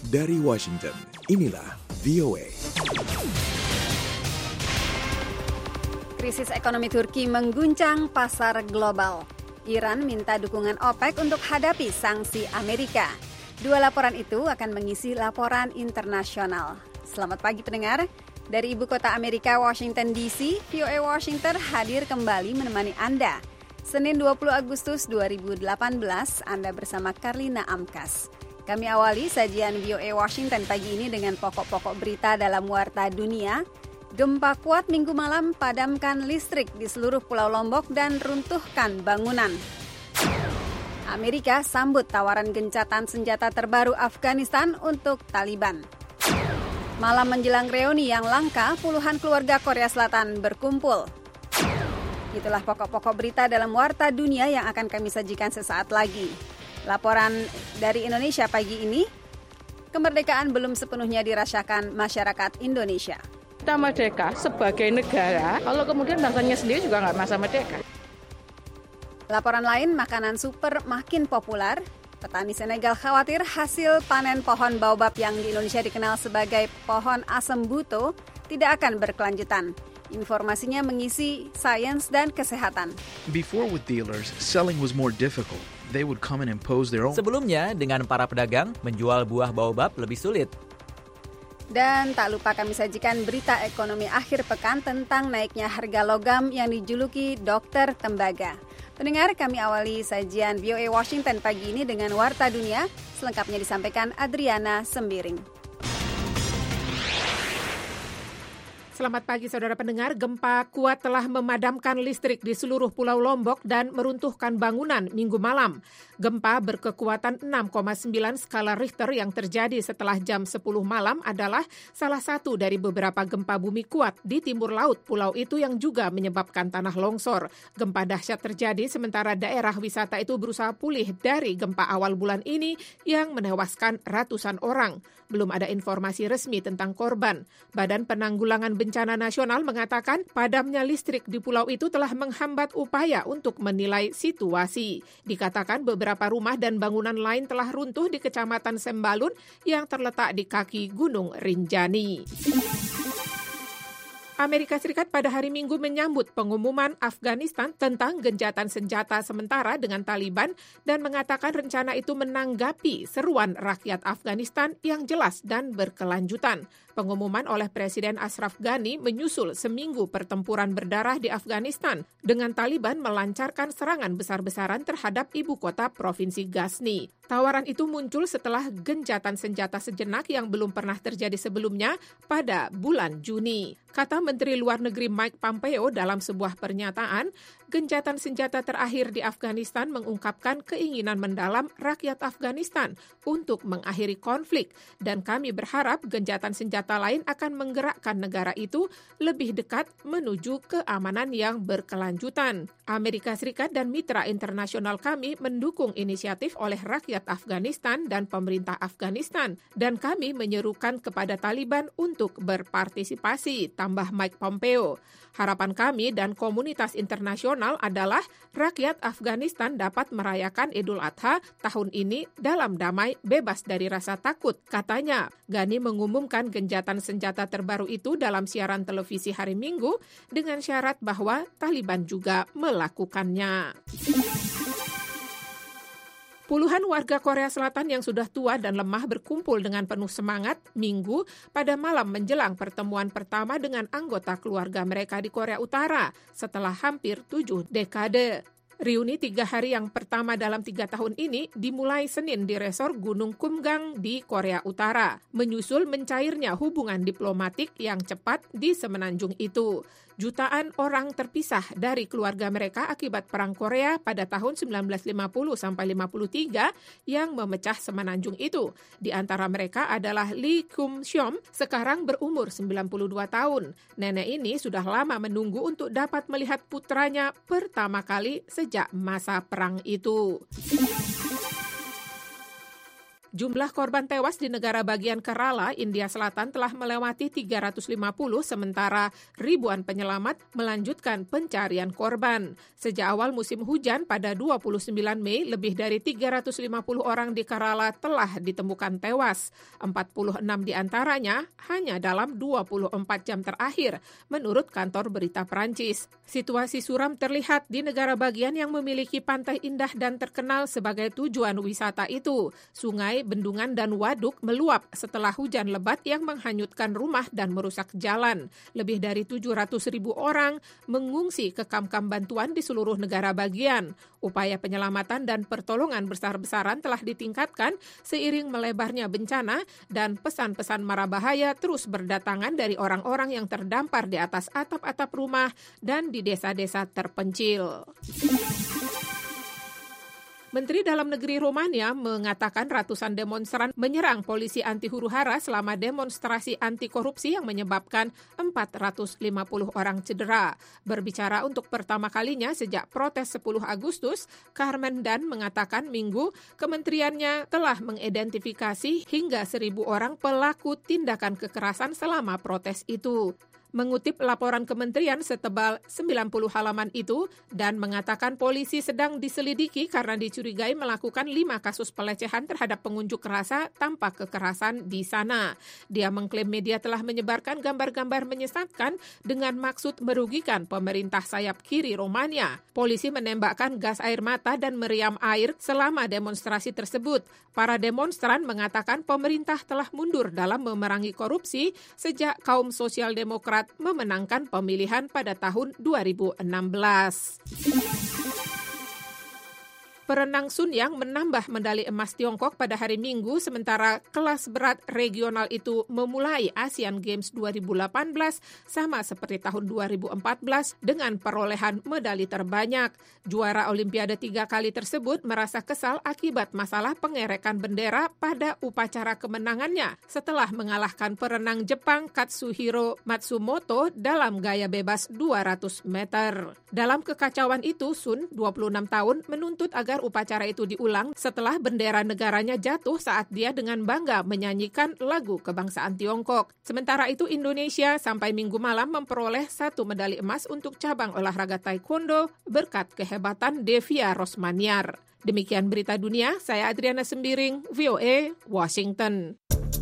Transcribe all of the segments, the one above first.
Dari Washington, inilah VOA. Krisis ekonomi Turki mengguncang pasar global. Iran minta dukungan OPEC untuk hadapi sanksi Amerika. Dua laporan itu akan mengisi laporan internasional. Selamat pagi pendengar. Dari Ibu Kota Amerika, Washington DC, VOA Washington hadir kembali menemani Anda. Senin 20 Agustus 2018, Anda bersama Karlina Amkas. Kami awali sajian VOA Washington pagi ini dengan pokok-pokok berita dalam Warta Dunia. Gempa kuat Minggu malam padamkan listrik di seluruh Pulau Lombok dan runtuhkan bangunan. Amerika sambut tawaran gencatan senjata terbaru Afghanistan untuk Taliban. Malam menjelang reuni yang langka, puluhan keluarga Korea Selatan berkumpul. Itulah pokok-pokok berita dalam Warta Dunia yang akan kami sajikan sesaat lagi. Laporan dari Indonesia pagi ini, kemerdekaan belum sepenuhnya dirasakan masyarakat Indonesia. Kita merdeka sebagai negara, kalau kemudian bangsanya sendiri juga nggak masa merdeka. Laporan lain, makanan super makin populer. Petani Senegal khawatir hasil panen pohon baobab yang di Indonesia dikenal sebagai pohon asem buto tidak akan berkelanjutan. Informasinya mengisi sains dan kesehatan. Before with dealers, selling was more difficult. They would come and impose their own. Sebelumnya, dengan para pedagang, menjual buah baobab lebih sulit. Dan tak lupa kami sajikan berita ekonomi akhir pekan tentang naiknya harga logam yang dijuluki Dokter Tembaga. Pendengar, kami awali sajian VOA Washington pagi ini dengan Warta Dunia. Selengkapnya disampaikan Adriana Sembiring. Selamat pagi saudara pendengar, gempa kuat telah memadamkan listrik di seluruh Pulau Lombok dan meruntuhkan bangunan Minggu malam. Gempa berkekuatan 6,9 skala Richter yang terjadi setelah jam 10 malam adalah salah satu dari beberapa gempa bumi kuat di timur laut pulau itu yang juga menyebabkan tanah longsor. Gempa dahsyat terjadi sementara daerah wisata itu berusaha pulih dari gempa awal bulan ini yang menewaskan ratusan orang. Belum ada informasi resmi tentang korban. Badan Penanggulangan Bencana Nasional mengatakan padamnya listrik di pulau itu telah menghambat upaya untuk menilai situasi. Dikatakan beberapa rumah dan bangunan lain telah runtuh di Kecamatan Sembalun yang terletak di kaki Gunung Rinjani. Amerika Serikat pada hari Minggu menyambut pengumuman Afghanistan tentang gencatan senjata sementara dengan Taliban dan mengatakan rencana itu menanggapi seruan rakyat Afghanistan yang jelas dan berkelanjutan. Pengumuman oleh Presiden Ashraf Ghani menyusul seminggu pertempuran berdarah di Afghanistan dengan Taliban melancarkan serangan besar-besaran terhadap ibu kota Provinsi Ghazni. Tawaran itu muncul setelah gencatan senjata sejenak yang belum pernah terjadi sebelumnya pada bulan Juni. Kata Menteri Luar Negeri Mike Pompeo dalam sebuah pernyataan, gencatan senjata terakhir di Afghanistan mengungkapkan keinginan mendalam rakyat Afghanistan untuk mengakhiri konflik dan kami berharap gencatan senjata lain akan menggerakkan negara itu lebih dekat menuju keamanan yang berkelanjutan. Amerika Serikat dan mitra internasional kami mendukung inisiatif oleh rakyat Afghanistan dan pemerintah Afghanistan dan kami menyerukan kepada Taliban untuk berpartisipasi, tambah Mike Pompeo. Harapan kami dan komunitas internasional adalah rakyat Afghanistan dapat merayakan Idul Adha tahun ini dalam damai bebas dari rasa takut, katanya. Ghani mengumumkan gencatan senjata terbaru itu dalam siaran televisi hari Minggu dengan syarat bahwa Taliban juga melakukannya. Puluhan warga Korea Selatan yang sudah tua dan lemah berkumpul dengan penuh semangat Minggu pada malam menjelang pertemuan pertama dengan anggota keluarga mereka di Korea Utara setelah hampir 7 dekade. Reuni 3 hari yang pertama dalam 3 tahun ini dimulai Senin di resor Gunung Kumgang di Korea Utara, menyusul mencairnya hubungan diplomatik yang cepat di semenanjung itu. Jutaan orang terpisah dari keluarga mereka akibat Perang Korea pada tahun 1950-53 yang memecah semenanjung itu. Di antara mereka adalah Lee Kum-syom, sekarang berumur 92 tahun. Nenek ini sudah lama menunggu untuk dapat melihat putranya pertama kali sejak masa perang itu. Jumlah korban tewas di negara bagian Kerala, India Selatan telah melewati 350, sementara ribuan penyelamat melanjutkan pencarian korban. Sejak awal musim hujan pada 29 Mei, lebih dari 350 orang di Kerala telah ditemukan tewas. 46 di antaranya hanya dalam 24 jam terakhir, menurut kantor berita Perancis. Situasi suram terlihat di negara bagian yang memiliki pantai indah dan terkenal sebagai tujuan wisata itu. Sungai, bendungan, dan waduk meluap setelah hujan lebat yang menghanyutkan rumah dan merusak jalan. Lebih dari 700.000 orang mengungsi ke kamp-kamp bantuan di seluruh negara bagian. Upaya penyelamatan dan pertolongan besar-besaran telah ditingkatkan seiring melebarnya bencana dan pesan-pesan mara bahaya terus berdatangan dari orang-orang yang terdampar di atas atap-atap rumah dan di desa-desa terpencil. Menteri Dalam Negeri Romania mengatakan ratusan demonstran menyerang polisi anti huru-hara selama demonstrasi anti korupsi yang menyebabkan 450 orang cedera. Berbicara untuk pertama kalinya sejak protes 10 Agustus, Carmen Dan mengatakan Minggu kementeriannya telah mengidentifikasi hingga 1.000 orang pelaku tindakan kekerasan selama protes itu. Mengutip laporan kementerian setebal 90 halaman itu dan mengatakan polisi sedang diselidiki karena dicurigai melakukan 5 kasus pelecehan terhadap pengunjuk rasa tanpa kekerasan di sana. Dia mengklaim media telah menyebarkan gambar-gambar menyesatkan dengan maksud merugikan pemerintah sayap kiri Romania. Polisi menembakkan gas air mata dan meriam air selama demonstrasi tersebut. Para demonstran mengatakan pemerintah telah mundur dalam memerangi korupsi sejak kaum sosial demokrat memenangkan pemilihan pada tahun 2016. Perenang Sun Yang menambah medali emas Tiongkok pada hari Minggu, sementara kelas berat regional itu memulai Asian Games 2018 sama seperti tahun 2014 dengan perolehan medali terbanyak. Juara Olimpiade 3 kali tersebut merasa kesal akibat masalah pengerekan bendera pada upacara kemenangannya setelah mengalahkan perenang Jepang Katsuhiro Matsumoto dalam gaya bebas 200 meter. Dalam kekacauan itu, Sun, 26 tahun, menuntut agar upacara itu diulang setelah bendera negaranya jatuh saat dia dengan bangga menyanyikan lagu kebangsaan Tiongkok. Sementara itu Indonesia sampai Minggu malam memperoleh 1 medali emas untuk cabang olahraga taekwondo berkat kehebatan Devia Rosmaniar. Demikian berita dunia, saya Adriana Sembiring, VOA, Washington.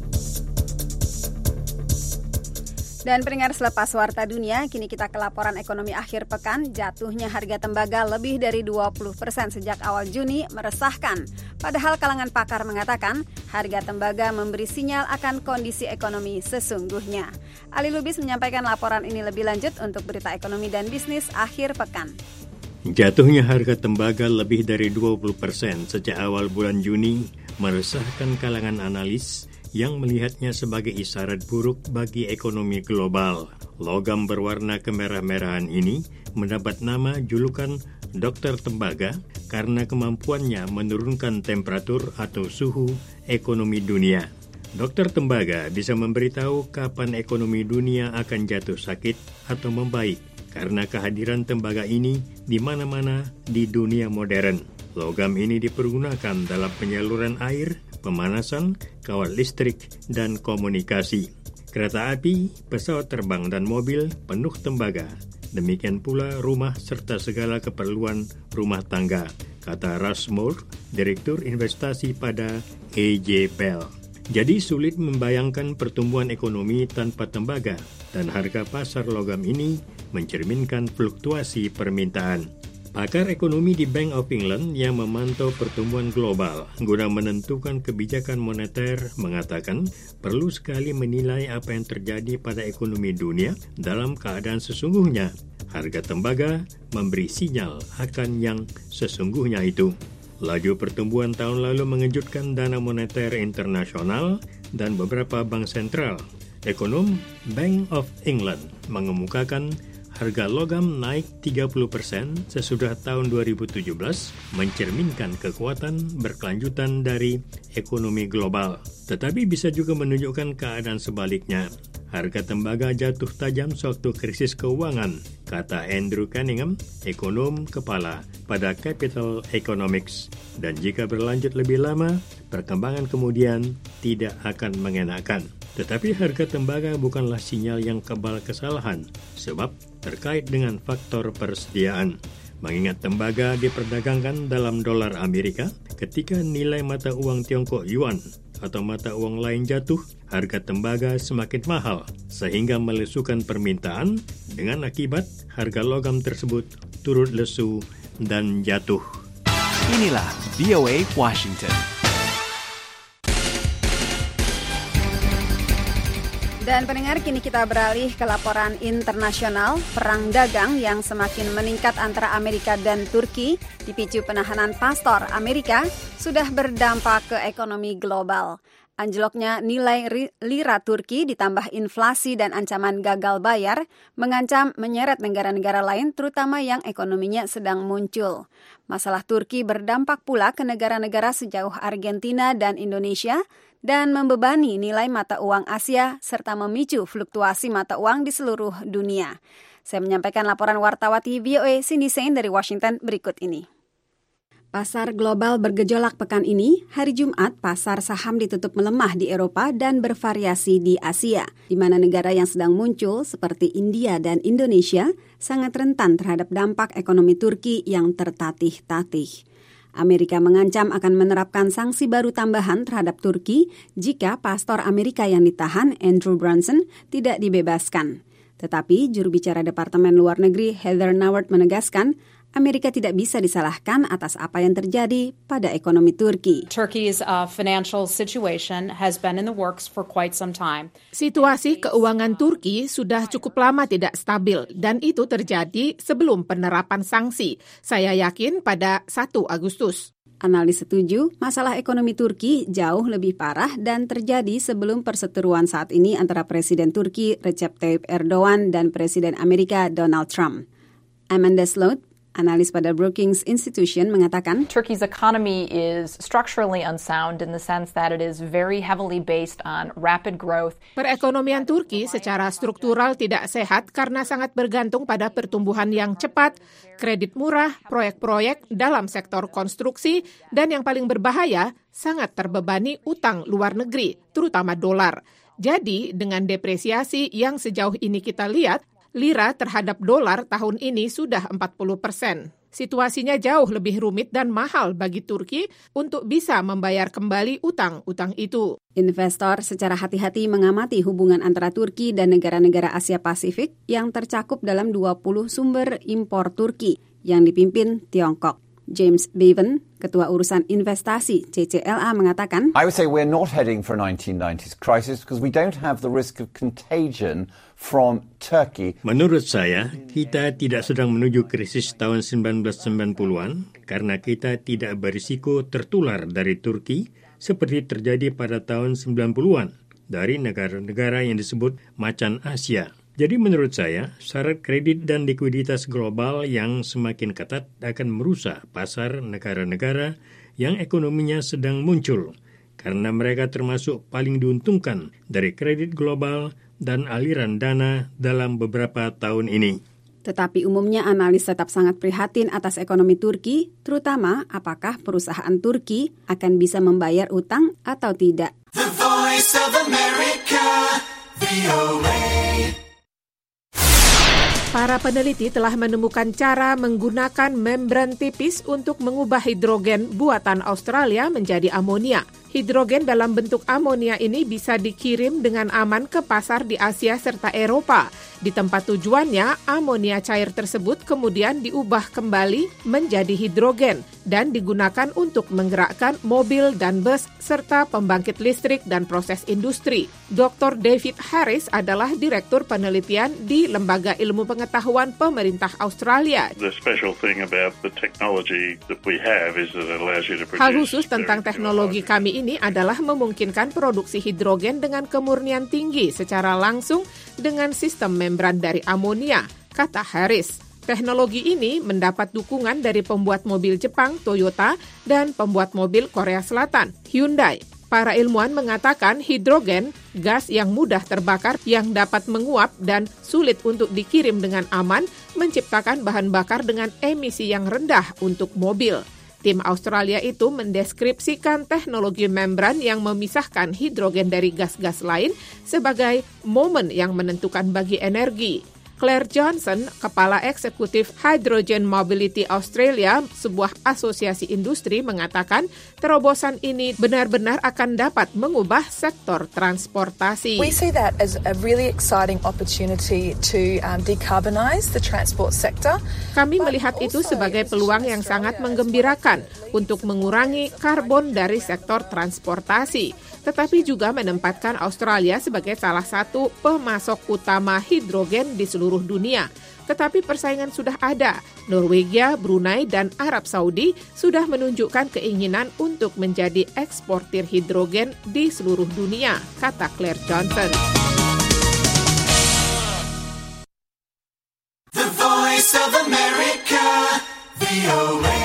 Dan pendengar, selepas Warta Dunia, kini kita ke laporan ekonomi akhir pekan. Jatuhnya harga tembaga lebih dari 20% sejak awal Juni meresahkan. Padahal kalangan pakar mengatakan harga tembaga memberi sinyal akan kondisi ekonomi sesungguhnya. Ali Lubis menyampaikan laporan ini lebih lanjut untuk berita ekonomi dan bisnis akhir pekan. Jatuhnya harga tembaga lebih dari 20% sejak awal bulan Juni meresahkan kalangan analis yang melihatnya sebagai isyarat buruk bagi ekonomi global. Logam berwarna kemerah-merahan ini mendapat nama julukan Dokter Tembaga karena kemampuannya menurunkan temperatur atau suhu ekonomi dunia. Dokter Tembaga bisa memberitahu kapan ekonomi dunia akan jatuh sakit atau membaik karena kehadiran tembaga ini di mana-mana di dunia modern. Logam ini dipergunakan dalam penyaluran air, pemanasan, kawat listrik, dan komunikasi. Kereta api, pesawat terbang, dan mobil penuh tembaga. Demikian pula rumah serta segala keperluan rumah tangga, kata Rushmore, Direktur Investasi pada A.J. Bell. Jadi sulit membayangkan pertumbuhan ekonomi tanpa tembaga, dan harga pasar logam ini mencerminkan fluktuasi permintaan. Pakar ekonomi di Bank of England yang memantau pertumbuhan global guna menentukan kebijakan moneter mengatakan perlu sekali menilai apa yang terjadi pada ekonomi dunia dalam keadaan sesungguhnya. Harga tembaga memberi sinyal akan yang sesungguhnya itu. Laju pertumbuhan tahun lalu mengejutkan Dana Moneter Internasional dan beberapa bank sentral. Ekonom Bank of England mengemukakan harga logam naik 30% sesudah tahun 2017 mencerminkan kekuatan berkelanjutan dari ekonomi global. Tetapi bisa juga menunjukkan keadaan sebaliknya. harga tembaga jatuh tajam sewaktu krisis keuangan, kata Andrew Cunningham, ekonom kepala pada Capital Economics. Dan jika berlanjut lebih lama, perkembangan kemudian tidak akan mengenakan. Tetapi harga tembaga bukanlah sinyal yang kebal kesalahan, sebab terkait dengan faktor persediaan. Mengingat tembaga diperdagangkan dalam dolar Amerika, ketika nilai mata uang Tiongkok Yuan atau mata uang lain jatuh, harga tembaga semakin mahal, sehingga melesukan permintaan dengan akibat harga logam tersebut turut lesu dan jatuh. Inilah VOA Washington. Dan pendengar, kini kita beralih ke laporan internasional. Perang dagang yang semakin meningkat antara Amerika dan Turki dipicu penahanan pastor Amerika sudah berdampak ke ekonomi global. Anjloknya nilai lira Turki ditambah inflasi dan ancaman gagal bayar mengancam menyeret negara-negara lain terutama yang ekonominya sedang muncul. Masalah Turki berdampak pula ke negara-negara sejauh Argentina dan Indonesia dan membebani nilai mata uang Asia serta memicu fluktuasi mata uang di seluruh dunia. Saya menyampaikan laporan wartawati VOA Cindy Sain dari Washington berikut ini. Pasar global bergejolak pekan ini. Hari Jumat, pasar saham ditutup melemah di Eropa dan bervariasi di Asia, di mana negara yang sedang muncul seperti India dan Indonesia sangat rentan terhadap dampak ekonomi Turki yang tertatih-tatih. Amerika mengancam akan menerapkan sanksi baru tambahan terhadap Turki jika pastor Amerika yang ditahan, Andrew Brunson, tidak dibebaskan. Tetapi juru bicara Departemen Luar Negeri Heather Nauert menegaskan, Amerika tidak bisa disalahkan atas apa yang terjadi pada ekonomi Turki. Turkey's financial situation has been in the works for quite some time. Situasi keuangan Turki sudah cukup lama tidak stabil dan itu terjadi sebelum penerapan sanksi. Saya yakin pada 1 Agustus. Analis setuju, masalah ekonomi Turki jauh lebih parah dan terjadi sebelum perseteruan saat ini antara Presiden Turki Recep Tayyip Erdogan dan Presiden Amerika Donald Trump. Amanda Sloat, analis pada Brookings Institution, mengatakan Turkey's economy is structurally unsound in the sense that it is very heavily based on rapid growth. Perekonomian Turki secara struktural tidak sehat karena sangat bergantung pada pertumbuhan yang cepat, kredit murah, proyek-proyek dalam sektor konstruksi, dan yang paling berbahaya, sangat terbebani utang luar negeri, terutama dolar. Jadi, dengan depresiasi yang sejauh ini kita lihat, lira terhadap dolar tahun ini sudah 40%. Situasinya jauh lebih rumit dan mahal bagi Turki untuk bisa membayar kembali utang-utang itu. Investor secara hati-hati mengamati hubungan antara Turki dan negara-negara Asia Pasifik yang tercakup dalam 20 sumber impor Turki yang dipimpin Tiongkok. James Bevan, Ketua Urusan Investasi CCLA, mengatakan, I would say we're not heading for a 1990s crisis because we don't have the risk of contagion from Turkey. Menurut saya, kita tidak sedang menuju krisis tahun 1990-an karena kita tidak berisiko tertular dari Turki seperti terjadi pada tahun 90-an dari negara-negara yang disebut macan Asia. Jadi menurut saya, syarat kredit dan likuiditas global yang semakin ketat akan merusak pasar negara-negara yang ekonominya sedang muncul, karena mereka termasuk paling diuntungkan dari kredit global dan aliran dana dalam beberapa tahun ini. Tetapi umumnya analis tetap sangat prihatin atas ekonomi Turki, terutama apakah perusahaan Turki akan bisa membayar utang atau tidak. The Voice of America, VOA. Para peneliti telah menemukan cara menggunakan membran tipis untuk mengubah hidrogen buatan Australia menjadi amonia. Hidrogen dalam bentuk amonia ini bisa dikirim dengan aman ke pasar di Asia serta Eropa. Di tempat tujuannya, amonia cair tersebut kemudian diubah kembali menjadi hidrogen dan digunakan untuk menggerakkan mobil dan bus serta pembangkit listrik dan proses industri. Dr. David Harris adalah Direktur Penelitian di Lembaga Ilmu Pengetahuan Pemerintah Australia. The special thing about the technology that we have is that it allows you to produce. Hal khusus tentang teknologi kami ini adalah memungkinkan produksi hidrogen dengan kemurnian tinggi secara langsung dengan sistem membran dari amonia, kata Harris. Teknologi ini mendapat dukungan dari pembuat mobil Jepang, Toyota, dan pembuat mobil Korea Selatan, Hyundai. Para ilmuwan mengatakan hidrogen, gas yang mudah terbakar yang dapat menguap dan sulit untuk dikirim dengan aman, menciptakan bahan bakar dengan emisi yang rendah untuk mobil. Tim Australia itu mendeskripsikan teknologi membran yang memisahkan hidrogen dari gas-gas lain sebagai momen yang menentukan bagi energi. Claire Johnson, Kepala Eksekutif Hydrogen Mobility Australia, sebuah asosiasi industri, mengatakan terobosan ini benar-benar akan dapat mengubah sektor transportasi. We see that as a really exciting opportunity to decarbonize the transport sector. Kami melihat itu sebagai peluang yang sangat menggembirakan untuk mengurangi karbon dari sektor transportasi, tetapi juga menempatkan Australia sebagai salah satu pemasok utama hidrogen di seluruh dunia. Tetapi persaingan sudah ada. Norwegia, Brunei, dan Arab Saudi sudah menunjukkan keinginan untuk menjadi eksportir hidrogen di seluruh dunia, kata Claire Johnson. The Voice of America, VOA.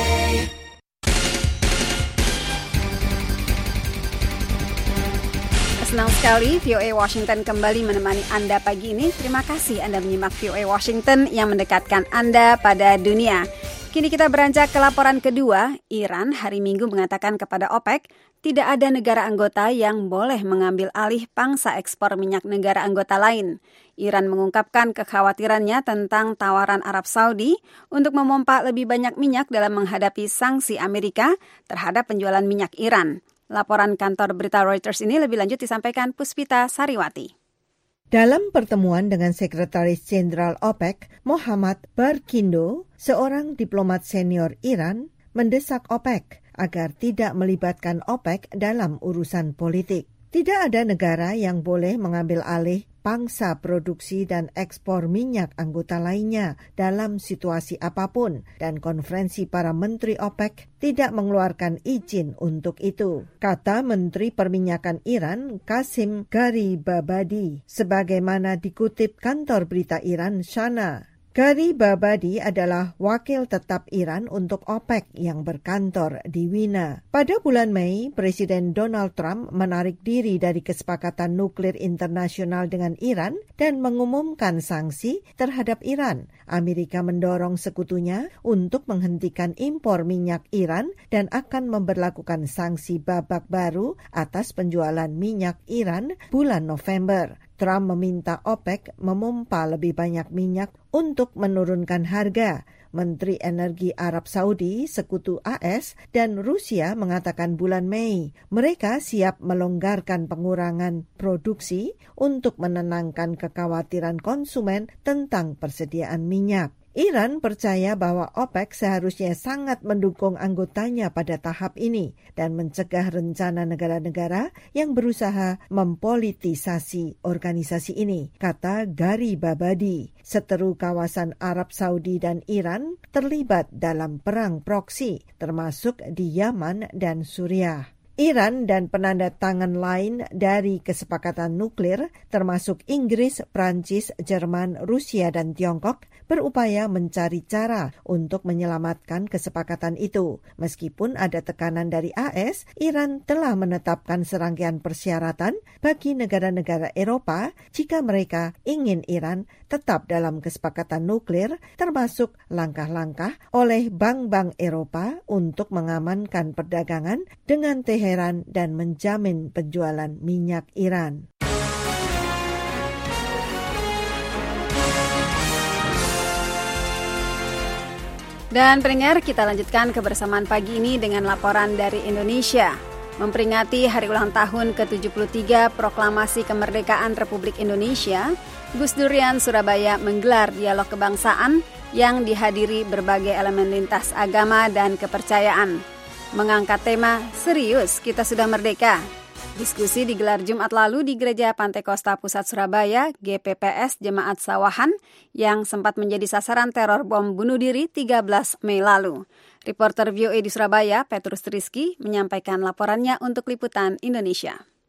Senang sekali VOA Washington kembali menemani Anda pagi ini. Terima kasih Anda menyimak VOA Washington yang mendekatkan Anda pada dunia. Kini kita beranjak ke laporan kedua. Iran hari Minggu mengatakan kepada OPEC, tidak ada negara anggota yang boleh mengambil alih pangsa ekspor minyak negara anggota lain. Iran mengungkapkan kekhawatirannya tentang tawaran Arab Saudi untuk memompa lebih banyak minyak dalam menghadapi sanksi Amerika terhadap penjualan minyak Iran. Laporan kantor berita Reuters ini lebih lanjut disampaikan Puspita Sariwati. Dalam pertemuan dengan Sekretaris Jenderal OPEC, Mohammad Barkindo, seorang diplomat senior Iran, mendesak OPEC agar tidak melibatkan OPEC dalam urusan politik. Tidak ada negara yang boleh mengambil alih pangsa produksi dan ekspor minyak anggota lainnya dalam situasi apapun, dan konferensi para menteri OPEC tidak mengeluarkan izin untuk itu, kata Menteri Perminyakan Iran Qasim Garibabadi, sebagaimana dikutip kantor berita Iran Shana. Garibabadi adalah wakil tetap Iran untuk OPEC yang berkantor di Wina. Pada bulan Mei, Presiden Donald Trump menarik diri dari kesepakatan nuklir internasional dengan Iran dan mengumumkan sanksi terhadap Iran. Amerika mendorong sekutunya untuk menghentikan impor minyak Iran dan akan memberlakukan sanksi babak baru atas penjualan minyak Iran bulan November. Trump meminta OPEC memompa lebih banyak minyak untuk menurunkan harga. Menteri Energi Arab Saudi, Sekutu AS, dan Rusia mengatakan bulan Mei mereka siap melonggarkan pengurangan produksi untuk menenangkan kekhawatiran konsumen tentang persediaan minyak. Iran percaya bahwa OPEC seharusnya sangat mendukung anggotanya pada tahap ini dan mencegah rencana negara-negara yang berusaha mempolitisasi organisasi ini, kata Garibabadi. Seteru kawasan Arab Saudi dan Iran terlibat dalam perang proksi, termasuk di Yaman dan Suriah. Iran dan penanda tangan lain dari kesepakatan nuklir, termasuk Inggris, Prancis, Jerman, Rusia, dan Tiongkok, berupaya mencari cara untuk menyelamatkan kesepakatan itu. Meskipun ada tekanan dari AS, Iran telah menetapkan serangkaian persyaratan bagi negara-negara Eropa jika mereka ingin Iran tetap dalam kesepakatan nuklir, termasuk langkah-langkah oleh bank-bank Eropa untuk mengamankan perdagangan dengan Teheran dan menjamin penjualan minyak Iran. Dan pendengar, kita lanjutkan kebersamaan pagi ini dengan laporan dari Indonesia. Memperingati hari ulang tahun ke-73 Proklamasi Kemerdekaan Republik Indonesia, Gus Durian Surabaya menggelar dialog kebangsaan yang dihadiri berbagai elemen lintas agama dan kepercayaan. Mengangkat tema Serius Kita Sudah Merdeka. Diskusi digelar Jumat lalu di Gereja Pantai Kosta Pusat Surabaya, GPPS Jemaat Sawahan, yang sempat menjadi sasaran teror bom bunuh diri 13 Mei lalu. Reporter VOA di Surabaya, Petrus Rizky, menyampaikan laporannya untuk Liputan Indonesia.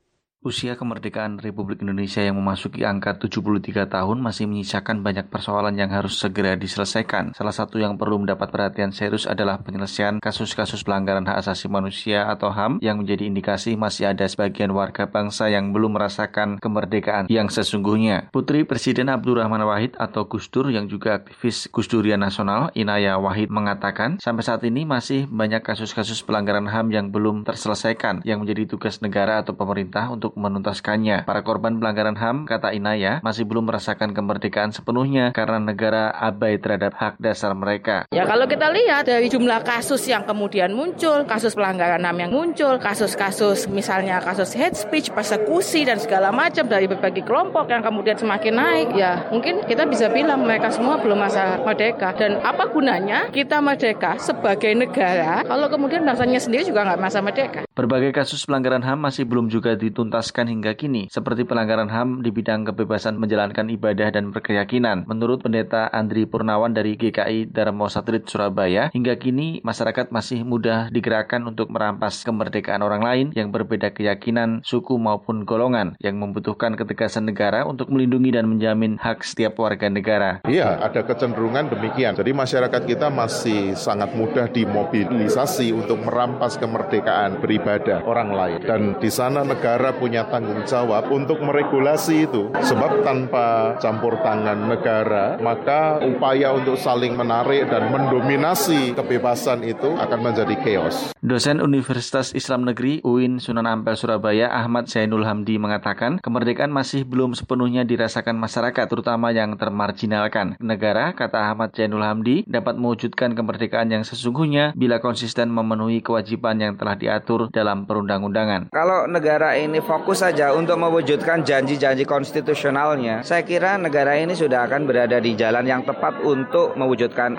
Usia kemerdekaan Republik Indonesia yang memasuki angka 73 tahun masih menyisakan banyak persoalan yang harus segera diselesaikan. Salah satu yang perlu mendapat perhatian serius adalah penyelesaian kasus-kasus pelanggaran hak asasi manusia atau HAM yang menjadi indikasi masih ada sebagian warga bangsa yang belum merasakan kemerdekaan yang sesungguhnya. Putri Presiden Abdurrahman Wahid atau Gus Dur yang juga aktivis Gus Durian Nasional, Inaya Wahid mengatakan, sampai saat ini masih banyak kasus-kasus pelanggaran HAM yang belum terselesaikan yang menjadi tugas negara atau pemerintah untuk menuntaskannya. Para korban pelanggaran HAM, kata Inaya, masih belum merasakan kemerdekaan sepenuhnya karena negara abai terhadap hak dasar mereka. Ya kalau kita lihat dari jumlah kasus yang kemudian muncul, kasus pelanggaran HAM yang muncul, kasus-kasus misalnya kasus hate speech, persekusi dan segala macam dari berbagai kelompok yang kemudian semakin naik, ya mungkin kita bisa bilang mereka semua belum masa merdeka. Dan apa gunanya kita merdeka sebagai negara kalau kemudian bangsanya sendiri juga nggak masa merdeka? Berbagai kasus pelanggaran HAM masih belum juga dituntaskan hingga kini, seperti pelanggaran HAM di bidang kebebasan menjalankan ibadah dan berkeyakinan. Menurut Pendeta Andri Purnawan dari GKI Darmo Satrit Surabaya, hingga kini masyarakat masih mudah digerakkan untuk merampas kemerdekaan orang lain yang berbeda keyakinan, suku maupun golongan, yang membutuhkan ketegasan negara untuk melindungi dan menjamin hak setiap warga negara. Iya, ada kecenderungan demikian. Jadi masyarakat kita masih sangat mudah dimobilisasi untuk merampas kemerdekaan beribadah orang lain. Dan di sana negara punya tanggung jawab untuk meregulasi itu. Sebab tanpa campur tangan negara, maka upaya untuk saling menarik dan mendominasi kebebasan itu akan menjadi chaos. Dosen Universitas Islam Negeri UIN Sunan Ampel Surabaya Ahmad Zainul Hamdi mengatakan, kemerdekaan masih belum sepenuhnya dirasakan masyarakat, terutama yang termarginalkan. Negara, kata Ahmad Zainul Hamdi, dapat mewujudkan kemerdekaan yang sesungguhnya bila konsisten memenuhi kewajiban yang telah diatur dalam perundang-undangan. Kalau negara ini fokus saja untuk mewujudkan janji-janji konstitusionalnya, saya kira negara ini sudah akan berada di jalan yang tepat untuk mewujudkan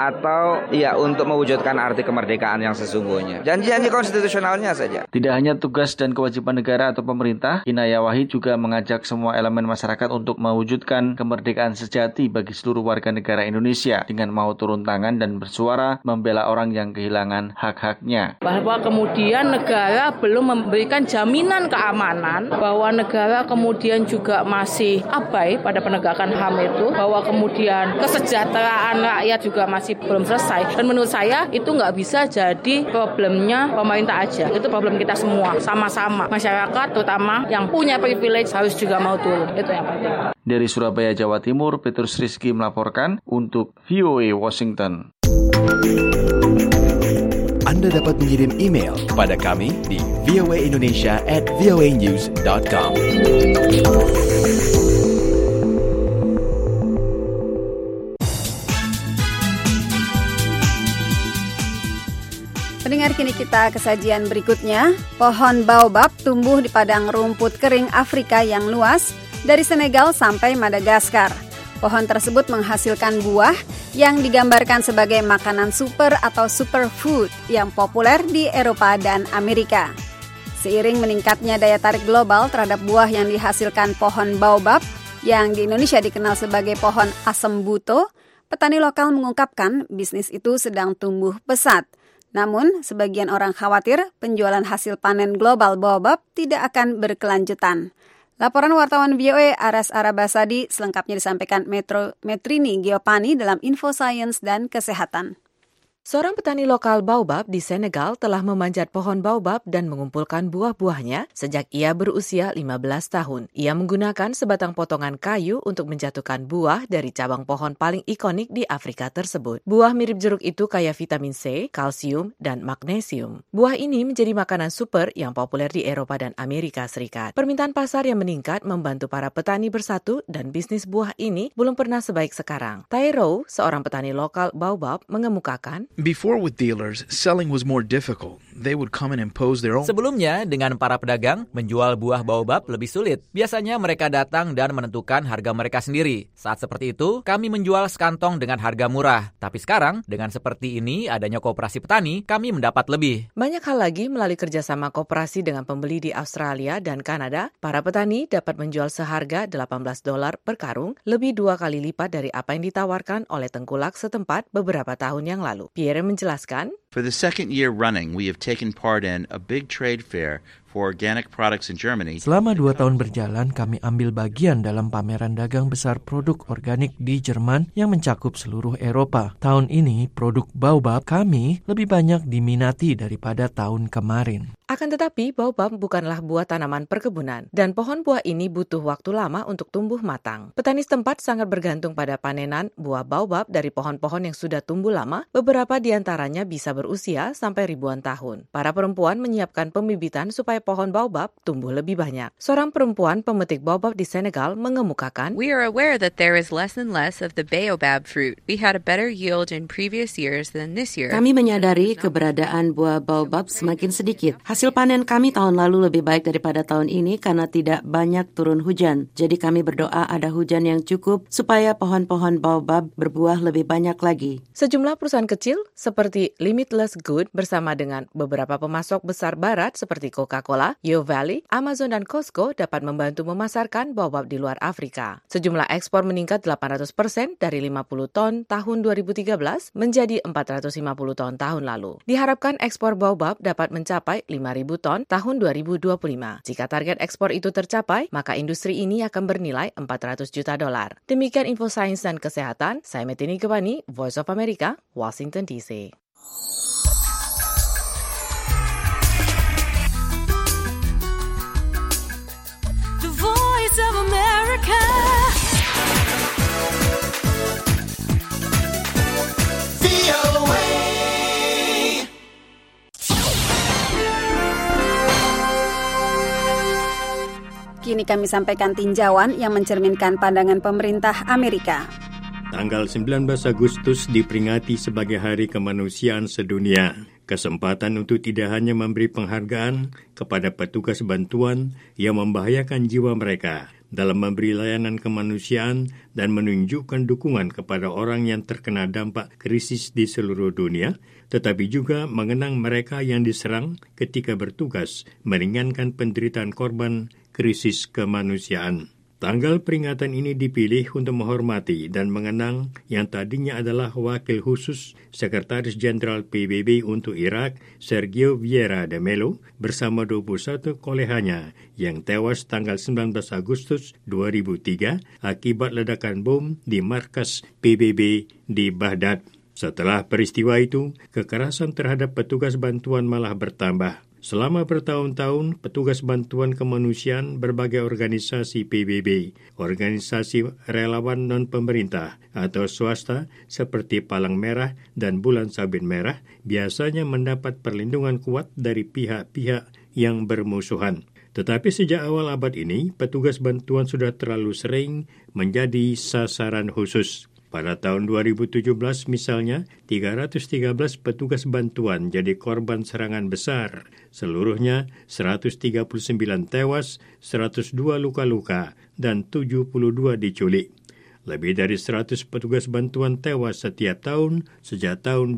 untuk mewujudkan arti kemerdekaan yang sesungguhnya. Janji-janji konstitusionalnya saja. Tidak hanya tugas dan kewajiban negara atau pemerintah, Inaya Wahid juga mengajak semua elemen masyarakat untuk mewujudkan kemerdekaan sejati bagi seluruh warga negara Indonesia dengan mau turun tangan dan bersuara membela orang yang kehilangan hak-haknya. Bahwa kemudian negara belum memberikan jaminan keamanan, bahwa negara kemudian juga masih abai pada penegakan HAM itu, bahwa kemudian kesejahteraan rakyat juga masih belum selesai. Dan menurut saya itu nggak bisa jadi problemnya pemerintah aja. Itu problem kita semua, sama-sama. Masyarakat terutama yang punya privilege harus juga mau turun. Itu yang penting. Dari Surabaya, Jawa Timur, Petrus Rizky melaporkan untuk VOA Washington. Anda dapat mengirim email kepada kami di voaindonesia@voanews.com. Pendengar, kini kita ke sajian berikutnya. Pohon baobab tumbuh di padang rumput kering Afrika yang luas dari Senegal sampai Madagaskar. Pohon tersebut menghasilkan buah yang digambarkan sebagai makanan super atau superfood yang populer di Eropa dan Amerika. Seiring meningkatnya daya tarik global terhadap buah yang dihasilkan pohon baobab, yang di Indonesia dikenal sebagai pohon asem buto, petani lokal mengungkapkan bisnis itu sedang tumbuh pesat. Namun, sebagian orang khawatir penjualan hasil panen global baobab tidak akan berkelanjutan. Laporan wartawan VOA Aras Arabasadi selengkapnya disampaikan Metrini Geopani dalam Info Science dan Kesehatan. Seorang petani lokal baobab di Senegal telah memanjat pohon baobab dan mengumpulkan buah-buahnya sejak ia berusia 15 tahun. Ia menggunakan sebatang potongan kayu untuk menjatuhkan buah dari cabang pohon paling ikonik di Afrika tersebut. Buah mirip jeruk itu kaya vitamin C, kalsium, dan magnesium. Buah ini menjadi makanan super yang populer di Eropa dan Amerika Serikat. Permintaan pasar yang meningkat membantu para petani bersatu dan bisnis buah ini belum pernah sebaik sekarang. Tairo, seorang petani lokal baobab, mengemukakan, Before with dealers, selling was more difficult. They would come and impose their own. Sebelumnya, dengan para pedagang, menjual buah baobab lebih sulit. Biasanya mereka datang dan menentukan harga mereka sendiri. Saat seperti itu, kami menjual sekantong dengan harga murah. Tapi sekarang, dengan seperti ini, adanya koperasi petani, kami mendapat lebih. Banyak hal lagi melalui kerjasama koperasi dengan pembeli di Australia dan Kanada, para petani dapat menjual seharga $18 per karung, lebih 2 kali lipat dari apa yang ditawarkan oleh tengkulak setempat beberapa tahun yang lalu. Pierre menjelaskan, For the second year running, we have taken part in a big trade fair for organic products in Germany. Selama 2 tahun berjalan, kami ambil bagian dalam pameran dagang besar produk organik di Jerman yang mencakup seluruh Eropa. Tahun ini, produk baobab kami lebih banyak diminati daripada tahun kemarin. Akan tetapi, baobab bukanlah buah tanaman perkebunan, dan pohon buah ini butuh waktu lama untuk tumbuh matang. Petani setempat sangat bergantung pada panenan buah baobab dari pohon-pohon yang sudah tumbuh lama, beberapa di antaranya bisa berusia sampai ribuan tahun. Para perempuan menyiapkan pembibitan supaya pohon baobab tumbuh lebih banyak. Seorang perempuan pemetik baobab di Senegal mengemukakan, "We are aware that there is less and less of the baobab fruit. We had a better yield in previous years than this year." Kami menyadari keberadaan buah baobab semakin sedikit. Hasil panen kami tahun lalu lebih baik daripada tahun ini karena tidak banyak turun hujan. Jadi kami berdoa ada hujan yang cukup supaya pohon-pohon baobab berbuah lebih banyak lagi. Sejumlah perusahaan kecil seperti Limitless Good bersama dengan beberapa pemasok besar barat seperti Coca-Cola, Yo Valley, Amazon, dan Costco dapat membantu memasarkan baobab di luar Afrika. Sejumlah ekspor meningkat 800% dari 50 ton tahun 2013 menjadi 450 ton tahun lalu. Diharapkan ekspor baobab dapat mencapai 5.000 ton tahun 2025. Jika target ekspor itu tercapai, maka industri ini akan bernilai $400 juta. Demikian info sains dan kesehatan, saya Metini Kebani, Voice of America, Washington DC. The Voice of America. VOA. Kini kami sampaikan tinjauan yang mencerminkan pandangan pemerintah Amerika. Tanggal 19 Agustus diperingati sebagai Hari Kemanusiaan Sedunia. Kesempatan untuk tidak hanya memberi penghargaan kepada petugas bantuan yang membahayakan jiwa mereka dalam memberi layanan kemanusiaan dan menunjukkan dukungan kepada orang yang terkena dampak krisis di seluruh dunia, tetapi juga mengenang mereka yang diserang ketika bertugas meringankan penderitaan korban krisis kemanusiaan. Tanggal peringatan ini dipilih untuk menghormati dan mengenang yang tadinya adalah Wakil Khusus Sekretaris Jenderal PBB untuk Irak, Sergio Vieira de Mello, bersama 21 kolehannya yang tewas tanggal 19 Agustus 2003 akibat ledakan bom di markas PBB di Baghdad. Setelah peristiwa itu, kekerasan terhadap petugas bantuan malah bertambah. Selama bertahun-tahun, petugas bantuan kemanusiaan berbagai organisasi PBB, organisasi relawan non-pemerintah atau swasta seperti Palang Merah dan Bulan Sabit Merah biasanya mendapat perlindungan kuat dari pihak-pihak yang bermusuhan. Tetapi sejak awal abad ini, petugas bantuan sudah terlalu sering menjadi sasaran khusus. Pada tahun 2017 misalnya, 313 petugas bantuan jadi korban serangan besar. Seluruhnya 139 tewas, 102 luka-luka, dan 72 diculik. Lebih dari 100 petugas bantuan tewas setiap tahun sejak tahun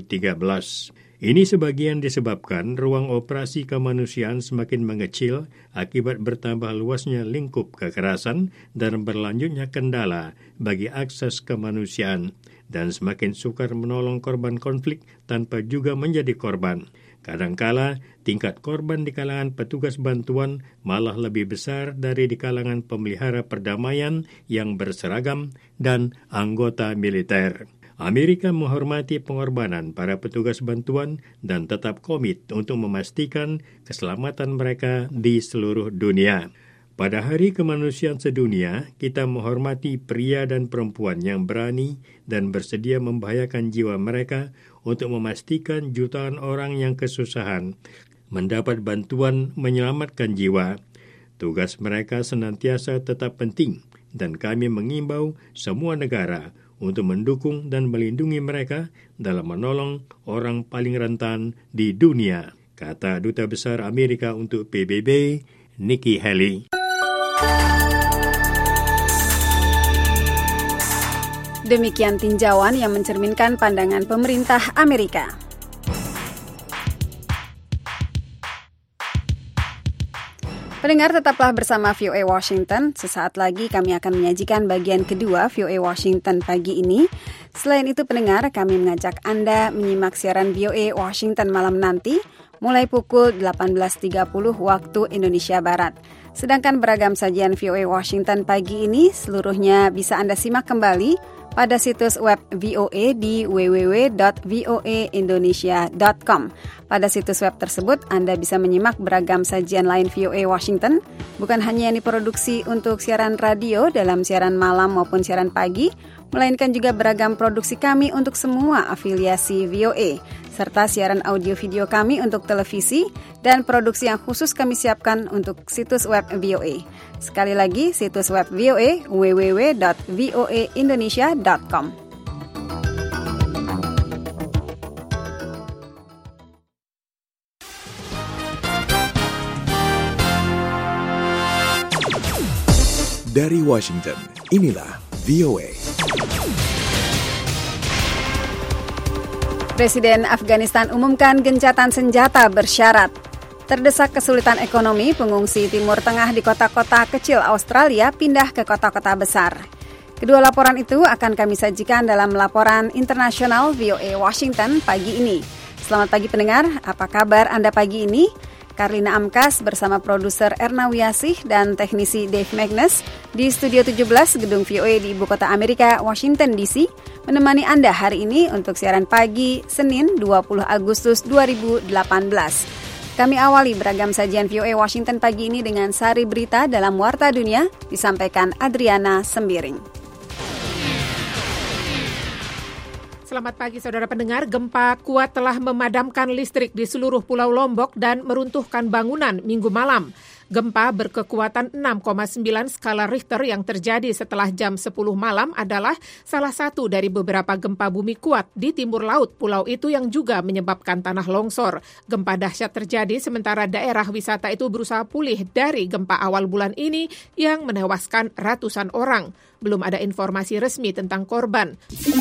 2013. Ini sebagian disebabkan ruang operasi kemanusiaan semakin mengecil akibat bertambah luasnya lingkup kekerasan dan berlanjutnya kendala bagi akses kemanusiaan dan semakin sukar menolong korban konflik tanpa juga menjadi korban. Kadangkala tingkat korban di kalangan petugas bantuan malah lebih besar dari di kalangan pemelihara perdamaian yang berseragam dan anggota militer. Amerika menghormati pengorbanan para petugas bantuan dan tetap komit untuk memastikan keselamatan mereka di seluruh dunia. Pada Hari Kemanusiaan Sedunia, kita menghormati pria dan perempuan yang berani dan bersedia membahayakan jiwa mereka untuk memastikan jutaan orang yang kesusahan mendapat bantuan menyelamatkan jiwa. Tugas mereka senantiasa tetap penting dan kami mengimbau semua negara untuk mendukung dan melindungi mereka dalam menolong orang paling rentan di dunia, kata Duta Besar Amerika untuk PBB, Nikki Haley. Demikian tinjauan yang mencerminkan pandangan pemerintah Amerika. Pendengar, tetaplah bersama VOA Washington. Sesaat lagi kami akan menyajikan bagian kedua VOA Washington pagi ini. Selain itu, pendengar, kami mengajak Anda menyimak siaran VOA Washington malam nanti, mulai pukul 18.30 waktu Indonesia Barat. Sedangkan beragam sajian VOA Washington pagi ini seluruhnya bisa Anda simak kembali pada situs web VOA di www.voaindonesia.com. Pada situs web tersebut, Anda bisa menyimak beragam sajian lain VOA Washington, bukan hanya yang diproduksi untuk siaran radio dalam siaran malam maupun siaran pagi, melainkan juga beragam produksi kami untuk semua afiliasi VOA, serta siaran audio video kami untuk televisi dan produksi yang khusus kami siapkan untuk situs web VOA. Sekali lagi, situs web VOA www.voaindonesia.com. Dari Washington, inilah VOA. Presiden Afghanistan umumkan gencatan senjata bersyarat. Terdesak kesulitan ekonomi, pengungsi Timur Tengah di kota-kota kecil Australia pindah ke kota-kota besar. Kedua laporan itu akan kami sajikan dalam laporan internasional VOA Washington pagi ini. Selamat pagi pendengar, apa kabar Anda pagi ini? Karlina Amkas bersama produser Erna Wiasih dan teknisi Dave Magnus di Studio 17 Gedung VOA di Ibu Kota Amerika, Washington DC, menemani Anda hari ini untuk siaran pagi Senin 20 Agustus 2018. Kami awali beragam sajian VOA Washington pagi ini dengan sari berita dalam Warta Dunia, disampaikan Adriana Sembiring. Selamat pagi saudara pendengar, gempa kuat telah memadamkan listrik di seluruh Pulau Lombok dan meruntuhkan bangunan Minggu malam. Gempa berkekuatan 6,9 skala Richter yang terjadi setelah jam 10 malam adalah salah satu dari beberapa gempa bumi kuat di timur laut pulau itu yang juga menyebabkan tanah longsor. Gempa dahsyat terjadi sementara daerah wisata itu berusaha pulih dari gempa awal bulan ini yang menewaskan ratusan orang. Belum ada informasi resmi tentang korban.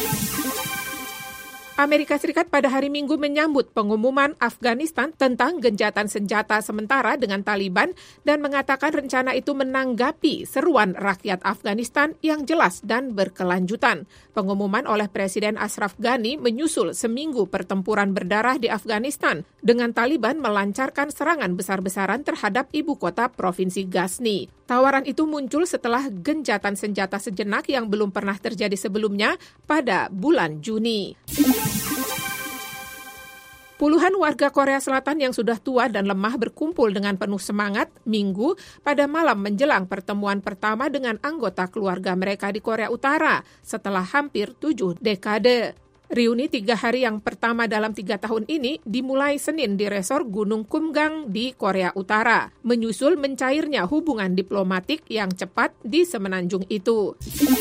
Amerika Serikat pada hari Minggu menyambut pengumuman Afghanistan tentang gencatan senjata sementara dengan Taliban dan mengatakan rencana itu menanggapi seruan rakyat Afghanistan yang jelas dan berkelanjutan. Pengumuman oleh Presiden Ashraf Ghani menyusul seminggu pertempuran berdarah di Afghanistan dengan Taliban melancarkan serangan besar-besaran terhadap ibu kota Provinsi Ghazni. Tawaran itu muncul setelah gencatan senjata sejenak yang belum pernah terjadi sebelumnya pada bulan Juni. Puluhan warga Korea Selatan yang sudah tua dan lemah berkumpul dengan penuh semangat Minggu pada malam menjelang pertemuan pertama dengan anggota keluarga mereka di Korea Utara setelah hampir 7 dekade. Reuni 3 hari yang pertama dalam 3 tahun ini dimulai Senin di resor Gunung Kumgang di Korea Utara, menyusul mencairnya hubungan diplomatik yang cepat di semenanjung itu.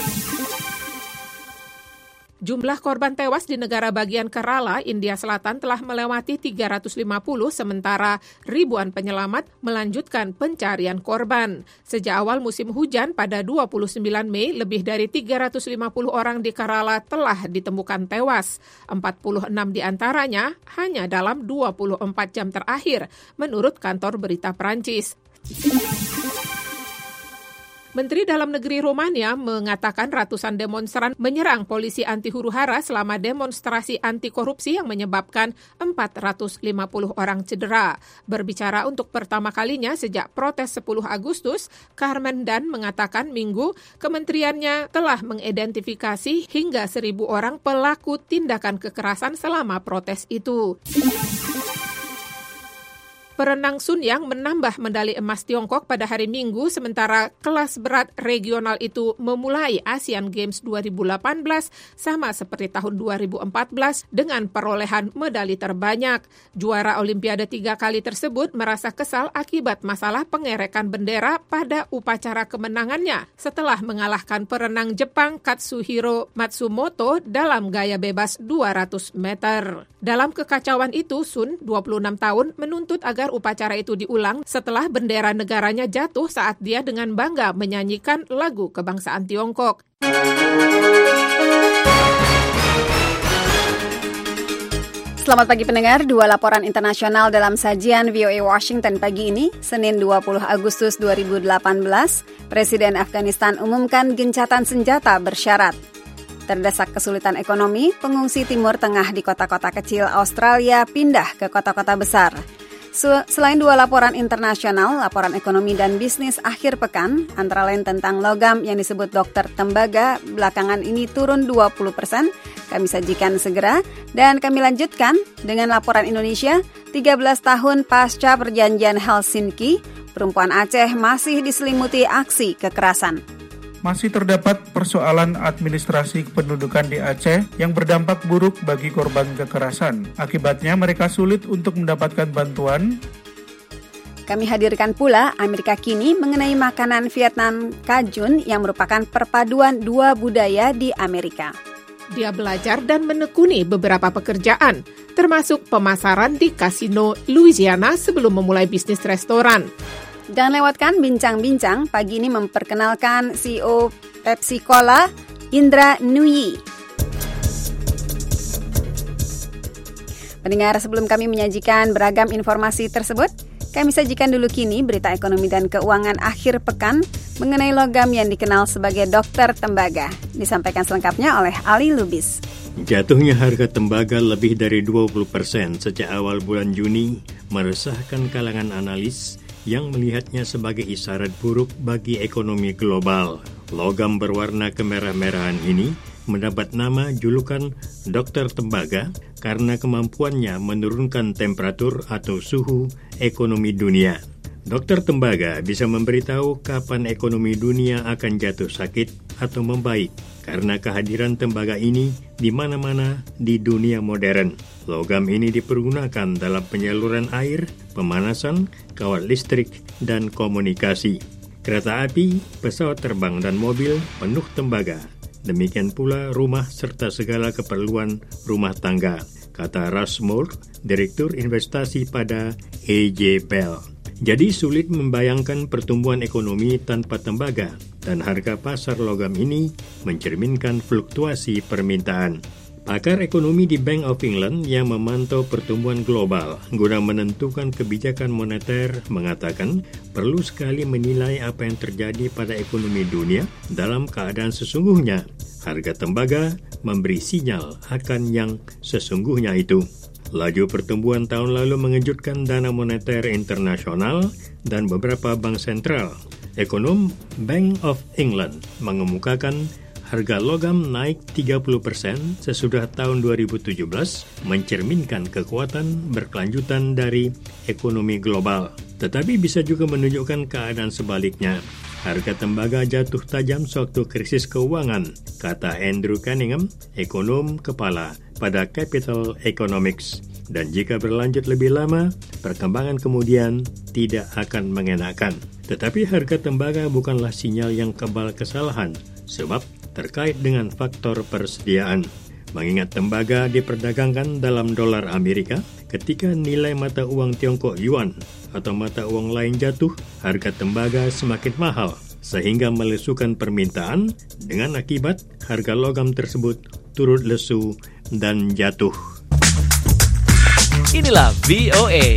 Jumlah korban tewas di negara bagian Kerala, India Selatan telah melewati 350 sementara ribuan penyelamat melanjutkan pencarian korban. Sejak awal musim hujan pada 29 Mei, lebih dari 350 orang di Kerala telah ditemukan tewas. 46 diantaranya hanya dalam 24 jam terakhir, menurut kantor berita Prancis. Menteri Dalam Negeri Rumania mengatakan ratusan demonstran menyerang polisi anti huru-hara selama demonstrasi anti korupsi yang menyebabkan 450 orang cedera. Berbicara untuk pertama kalinya sejak protes 10 Agustus, Carmen Dan mengatakan Minggu kementeriannya telah mengidentifikasi hingga 1.000 orang pelaku tindakan kekerasan selama protes itu. Perenang Sun Yang menambah medali emas Tiongkok pada hari Minggu, sementara kelas berat regional itu memulai Asian Games 2018 sama seperti tahun 2014 dengan perolehan medali terbanyak. Juara Olimpiade 3 kali tersebut merasa kesal akibat masalah pengerekan bendera pada upacara kemenangannya setelah mengalahkan perenang Jepang Katsuhiro Matsumoto dalam gaya bebas 200 meter. Dalam kekacauan itu, Sun, 26 tahun, menuntut agar upacara itu diulang setelah bendera negaranya jatuh saat dia dengan bangga menyanyikan lagu kebangsaan Tiongkok. Selamat pagi pendengar, dua laporan internasional dalam sajian VOA Washington pagi ini, Senin 20 Agustus 2018, Presiden Afghanistan umumkan gencatan senjata bersyarat. Terdesak kesulitan ekonomi, pengungsi Timur Tengah di kota-kota kecil Australia pindah ke kota-kota besar. Selain dua laporan internasional, laporan ekonomi dan bisnis akhir pekan, antara lain tentang logam yang disebut Dr. Tembaga, belakangan ini turun 20%, kami sajikan segera, dan kami lanjutkan dengan laporan Indonesia, 13 tahun pasca perjanjian Helsinki, perempuan Aceh masih diselimuti aksi kekerasan. Masih terdapat persoalan administrasi kependudukan di Aceh yang berdampak buruk bagi korban kekerasan. Akibatnya mereka sulit untuk mendapatkan bantuan. Kami hadirkan pula Amerika Kini mengenai makanan Vietnam Cajun yang merupakan perpaduan dua budaya di Amerika. Dia belajar dan menekuni beberapa pekerjaan, termasuk pemasaran di kasino Louisiana sebelum memulai bisnis restoran. Jangan lewatkan bincang-bincang, pagi ini memperkenalkan CEO Pepsi Cola, Indra Nuyi. Pendengar, sebelum kami menyajikan beragam informasi tersebut, kami sajikan dulu kini berita ekonomi dan keuangan akhir pekan mengenai logam yang dikenal sebagai Dr. Tembaga. Disampaikan selengkapnya oleh Ali Lubis. Jatuhnya harga tembaga lebih dari 20% sejak awal bulan Juni meresahkan kalangan analis yang melihatnya sebagai isyarat buruk bagi ekonomi global. Logam berwarna kemerah-merahan ini mendapat nama julukan Dr. Tembaga karena kemampuannya menurunkan temperatur atau suhu ekonomi dunia. Dr. Tembaga bisa memberitahu kapan ekonomi dunia akan jatuh sakit atau membaik karena kehadiran tembaga ini di mana-mana di dunia modern. Logam ini dipergunakan dalam penyaluran air, pemanasan, kawat listrik, dan komunikasi. Kereta api, pesawat terbang, dan mobil penuh tembaga. Demikian pula rumah serta segala keperluan rumah tangga, kata Rushmore, Direktur Investasi pada A.J. Bell. Jadi sulit membayangkan pertumbuhan ekonomi tanpa tembaga, dan harga pasar logam ini mencerminkan fluktuasi permintaan. Pakar ekonomi di Bank of England yang memantau pertumbuhan global guna menentukan kebijakan moneter mengatakan perlu sekali menilai apa yang terjadi pada ekonomi dunia dalam keadaan sesungguhnya. Harga tembaga memberi sinyal akan yang sesungguhnya itu. Laju pertumbuhan tahun lalu mengejutkan Dana Moneter Internasional dan beberapa bank sentral. Ekonom Bank of England mengemukakan harga logam naik 30% sesudah tahun 2017 mencerminkan kekuatan berkelanjutan dari ekonomi global. Tetapi bisa juga menunjukkan keadaan sebaliknya. Harga tembaga jatuh tajam sewaktu krisis keuangan, kata Andrew Cunningham, ekonom kepala pada Capital Economics. Dan jika berlanjut lebih lama, perkembangan kemudian tidak akan mengenakan. Tetapi harga tembaga bukanlah sinyal yang kebal kesalahan, sebab terkait dengan faktor persediaan. Mengingat tembaga diperdagangkan dalam dolar Amerika, ketika nilai mata uang Tiongkok Yuan atau mata uang lain jatuh, harga tembaga semakin mahal, sehingga melesukan permintaan dengan akibat harga logam tersebut turut lesu dan jatuh. Inilah VOA.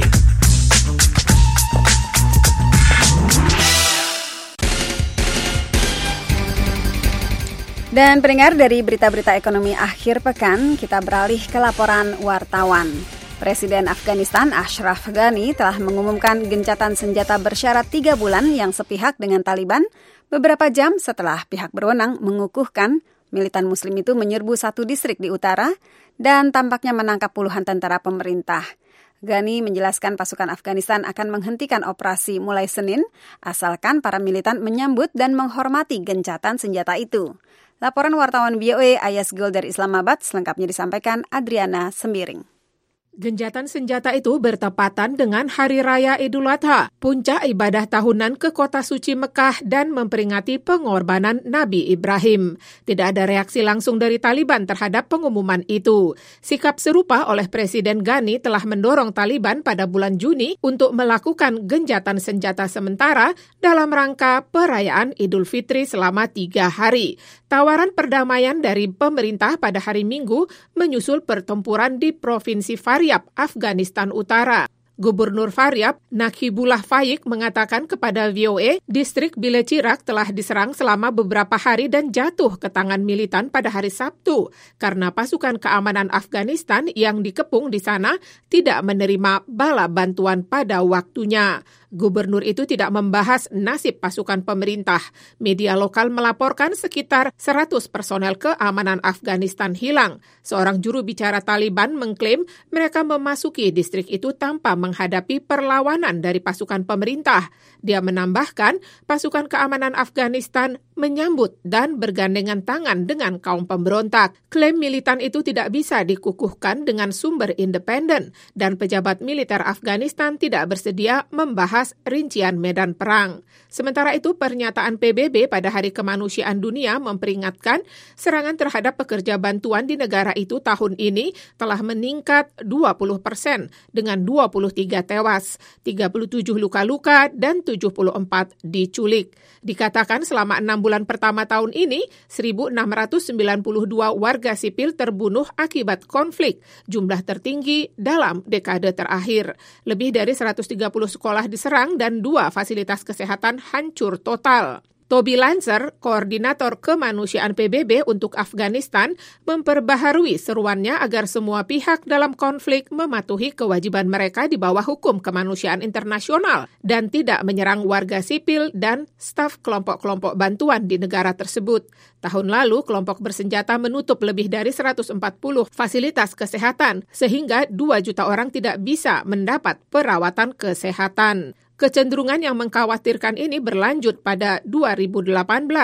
Dan pendengar, dari berita-berita ekonomi akhir pekan, kita beralih ke laporan wartawan. Presiden Afghanistan Ashraf Ghani telah mengumumkan gencatan senjata bersyarat 3 bulan yang sepihak dengan Taliban beberapa jam setelah pihak berwenang mengukuhkan militan muslim itu menyerbu satu distrik di utara dan tampaknya menangkap puluhan tentara pemerintah. Ghani menjelaskan pasukan Afghanistan akan menghentikan operasi mulai Senin, asalkan para militan menyambut dan menghormati gencatan senjata itu. Laporan wartawan VOA Ayas Gul dari Islamabad selengkapnya disampaikan Adriana Sembiring. Gencatan senjata itu bertepatan dengan Hari Raya Idul Adha, puncak ibadah tahunan ke kota suci Mekah dan memperingati pengorbanan Nabi Ibrahim. Tidak ada reaksi langsung dari Taliban terhadap pengumuman itu. Sikap serupa oleh Presiden Ghani telah mendorong Taliban pada bulan Juni untuk melakukan gencatan senjata sementara dalam rangka perayaan Idul Fitri selama 3 hari. Tawaran perdamaian dari pemerintah pada hari Minggu menyusul pertempuran di Provinsi Faryab Faryab, Afghanistan Utara. Gubernur Faryab, Nakhibullah Faik, mengatakan kepada VOA, distrik Bile Chirag telah diserang selama beberapa hari dan jatuh ke tangan militan pada hari Sabtu karena pasukan keamanan Afghanistan yang dikepung di sana tidak menerima bala bantuan pada waktunya. Gubernur itu tidak membahas nasib pasukan pemerintah. Media lokal melaporkan sekitar 100 personel keamanan Afghanistan hilang. Seorang juru bicara Taliban mengklaim mereka memasuki distrik itu tanpa menghadapi perlawanan dari pasukan pemerintah. Dia menambahkan pasukan keamanan Afghanistan menyambut dan bergandengan tangan dengan kaum pemberontak. Klaim militan itu tidak bisa dikukuhkan dengan sumber independen dan pejabat militer Afghanistan tidak bersedia membahas rincian medan perang. Sementara itu, pernyataan PBB pada Hari Kemanusiaan Dunia memperingatkan serangan terhadap pekerja bantuan di negara itu tahun ini telah meningkat 20% dengan 23 tewas, 37 luka-luka, dan 74 diculik. Dikatakan selama 6 bulan pertama tahun ini, 1.692 warga sipil terbunuh akibat konflik, jumlah tertinggi dalam dekade terakhir. Lebih dari 130 sekolah diserang dan 2 fasilitas kesehatan hancur total. Toby Lancer, koordinator kemanusiaan PBB untuk Afghanistan, memperbaharui seruannya agar semua pihak dalam konflik mematuhi kewajiban mereka di bawah hukum kemanusiaan internasional dan tidak menyerang warga sipil dan staf kelompok-kelompok bantuan di negara tersebut. Tahun lalu, kelompok bersenjata menutup lebih dari 140 fasilitas kesehatan, sehingga 2 juta orang tidak bisa mendapat perawatan kesehatan. Kecenderungan yang mengkhawatirkan ini berlanjut pada 2018.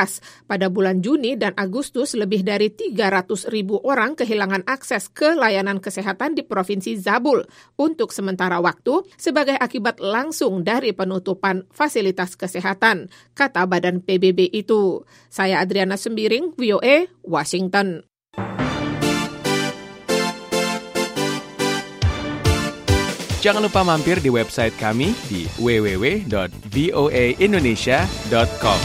Pada bulan Juni dan Agustus, lebih dari 300.000 orang kehilangan akses ke layanan kesehatan di Provinsi Zabul untuk sementara waktu sebagai akibat langsung dari penutupan fasilitas kesehatan, kata Badan PBB itu. Saya Adriana Sembiring, VOA, Washington. Jangan lupa mampir di website kami di www.voaindonesia.com.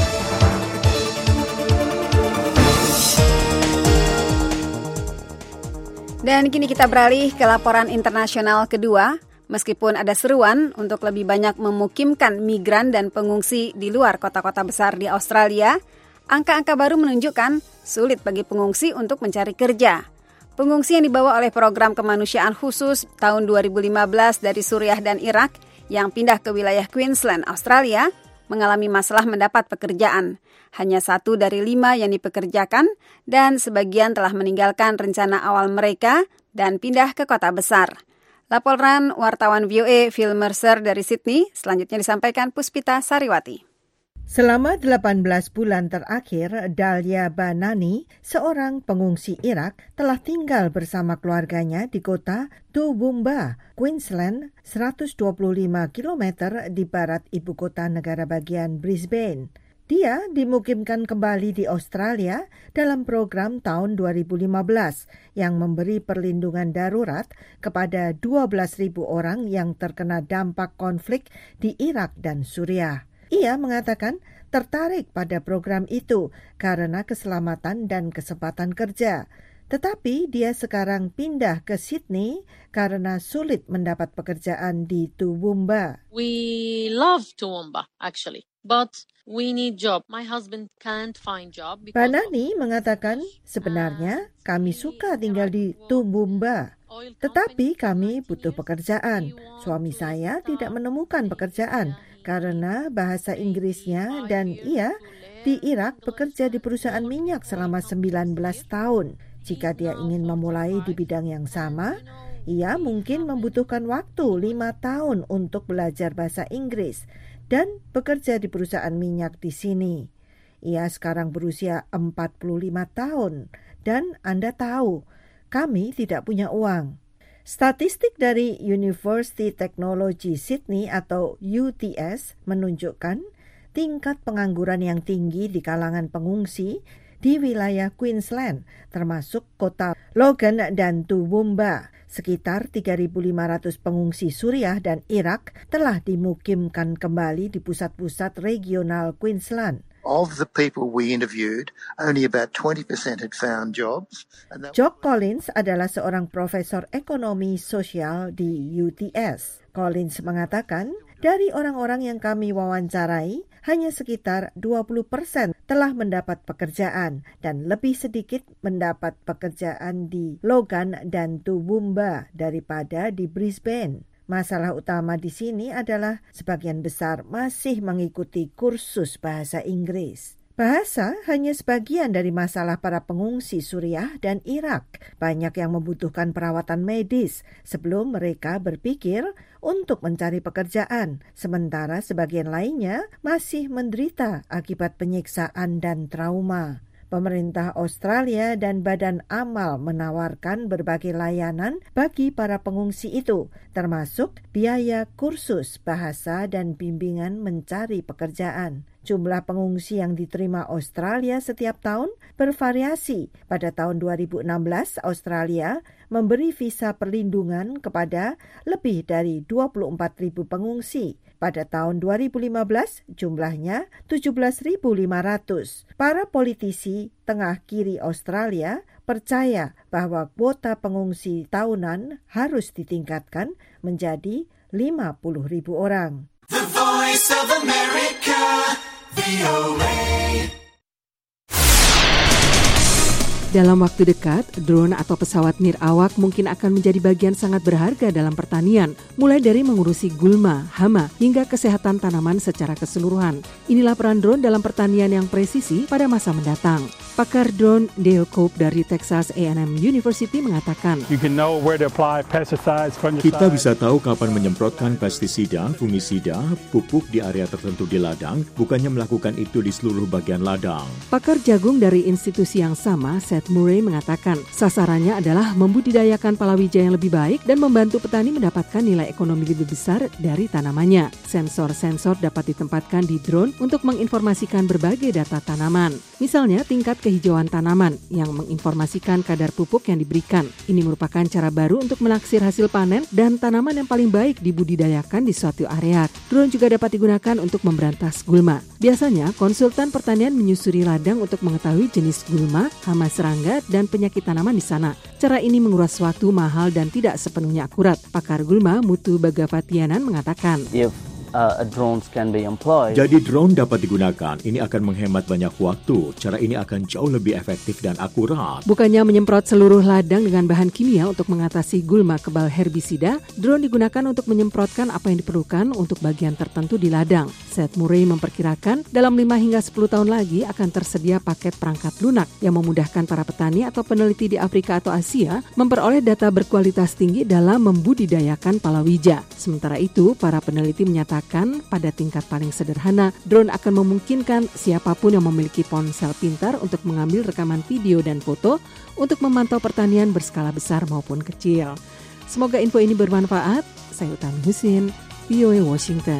Dan kini kita beralih ke laporan internasional kedua. Meskipun ada seruan untuk lebih banyak memukimkan migran dan pengungsi di luar kota-kota besar di Australia, angka-angka baru menunjukkan sulit bagi pengungsi untuk mencari kerja. Pengungsi yang dibawa oleh program kemanusiaan khusus tahun 2015 dari Suriah dan Irak yang pindah ke wilayah Queensland, Australia, mengalami masalah mendapat pekerjaan. Hanya 1 dari 5 yang dipekerjakan dan sebagian telah meninggalkan rencana awal mereka dan pindah ke kota besar. Laporan wartawan VOA Phil Mercer dari Sydney, selanjutnya disampaikan Puspita Sariwati. Selama 18 bulan terakhir, Dalia Banani, seorang pengungsi Irak, telah tinggal bersama keluarganya di kota Toowoomba, Queensland, 125 km di barat ibu kota negara bagian Brisbane. Dia dimukimkan kembali di Australia dalam program tahun 2015 yang memberi perlindungan darurat kepada 12.000 orang yang terkena dampak konflik di Irak dan Suriah. Ia mengatakan tertarik pada program itu karena keselamatan dan kesempatan kerja. Tetapi dia sekarang pindah ke Sydney karena sulit mendapat pekerjaan di Toowoomba. We love Toowoomba actually, but we need job. My husband can't find job. Banani mengatakan sebenarnya kami suka tinggal di Toowoomba. Tetapi kami butuh pekerjaan. Suami saya tidak menemukan pekerjaan karena bahasa Inggrisnya dan ia di Irak bekerja di perusahaan minyak selama 19 tahun. Jika dia ingin memulai di bidang yang sama, ia mungkin membutuhkan waktu 5 tahun untuk belajar bahasa Inggris dan bekerja di perusahaan minyak di sini. Ia sekarang berusia 45 tahun dan Anda tahu, kami tidak punya uang. Statistik dari University Technology Sydney atau UTS menunjukkan tingkat pengangguran yang tinggi di kalangan pengungsi di wilayah Queensland, termasuk kota Logan dan Toowoomba. Sekitar 3.500 pengungsi Suriah dan Irak telah dimukimkan kembali di pusat-pusat regional Queensland. Of the people we interviewed, only about 20% had found jobs. Jock Collins adalah seorang profesor ekonomi sosial di UTS. Collins mengatakan, dari orang-orang yang kami wawancarai, hanya sekitar 20% telah mendapat pekerjaan dan lebih sedikit mendapat pekerjaan di Logan dan Toowoomba daripada di Brisbane. Masalah utama di sini adalah sebagian besar masih mengikuti kursus bahasa Inggris. Bahasa hanya sebagian dari masalah para pengungsi Suriah dan Irak. Banyak yang membutuhkan perawatan medis sebelum mereka berpikir untuk mencari pekerjaan, sementara sebagian lainnya masih menderita akibat penyiksaan dan trauma. Pemerintah Australia dan Badan Amal menawarkan berbagai layanan bagi para pengungsi itu, termasuk biaya kursus bahasa dan bimbingan mencari pekerjaan. Jumlah pengungsi yang diterima Australia setiap tahun bervariasi. Pada tahun 2016, Australia memberi visa perlindungan kepada lebih dari 24.000 pengungsi. Pada tahun 2015, jumlahnya 17.500. Para politisi tengah kiri Australia percaya bahwa kuota pengungsi tahunan harus ditingkatkan menjadi 50.000 orang. The Voice of America, VOA. Dalam waktu dekat, drone atau pesawat nirawak mungkin akan menjadi bagian sangat berharga dalam pertanian, mulai dari mengurusi gulma, hama, hingga kesehatan tanaman secara keseluruhan. Inilah peran drone dalam pertanian yang presisi pada masa mendatang. Pakar drone Dale Cope dari Texas A&M University mengatakan, kita bisa tahu kapan menyemprotkan pestisida, fungisida, pupuk di area tertentu di ladang, bukannya melakukan itu di seluruh bagian ladang. Pakar jagung dari institusi yang sama, Seth Murray mengatakan, sasarannya adalah membudidayakan palawija yang lebih baik dan membantu petani mendapatkan nilai ekonomi lebih besar dari tanamannya. Sensor-sensor dapat ditempatkan di drone untuk menginformasikan berbagai data tanaman. Misalnya tingkat kehijauan tanaman yang menginformasikan kadar pupuk yang diberikan. Ini merupakan cara baru untuk menaksir hasil panen dan tanaman yang paling baik dibudidayakan di suatu area. Drone juga dapat digunakan untuk memberantas gulma. Biasanya, konsultan pertanian menyusuri ladang untuk mengetahui jenis gulma, hama serangga, dan penyakit tanaman di sana. Cara ini menguras waktu, mahal, dan tidak sepenuhnya akurat. Pakar gulma, Mutu Bagavatianan, mengatakan, drones can be employed. Jadi drone dapat digunakan. Ini akan menghemat banyak waktu. Cara ini akan jauh lebih efektif dan akurat. Bukannya menyemprot seluruh ladang dengan bahan kimia untuk mengatasi gulma kebal herbisida, drone digunakan untuk menyemprotkan apa yang diperlukan untuk bagian tertentu di ladang. Seth Murray memperkirakan dalam 5 hingga 10 tahun lagi akan tersedia paket perangkat lunak yang memudahkan para petani atau peneliti di Afrika atau Asia memperoleh data berkualitas tinggi dalam membudidayakan palawija. Sementara itu, para peneliti menyatakan pada tingkat paling sederhana, drone akan memungkinkan siapapun yang memiliki ponsel pintar untuk mengambil rekaman video dan foto untuk memantau pertanian berskala besar maupun kecil. Semoga info ini bermanfaat. Saya Utami Husin, VOA Washington.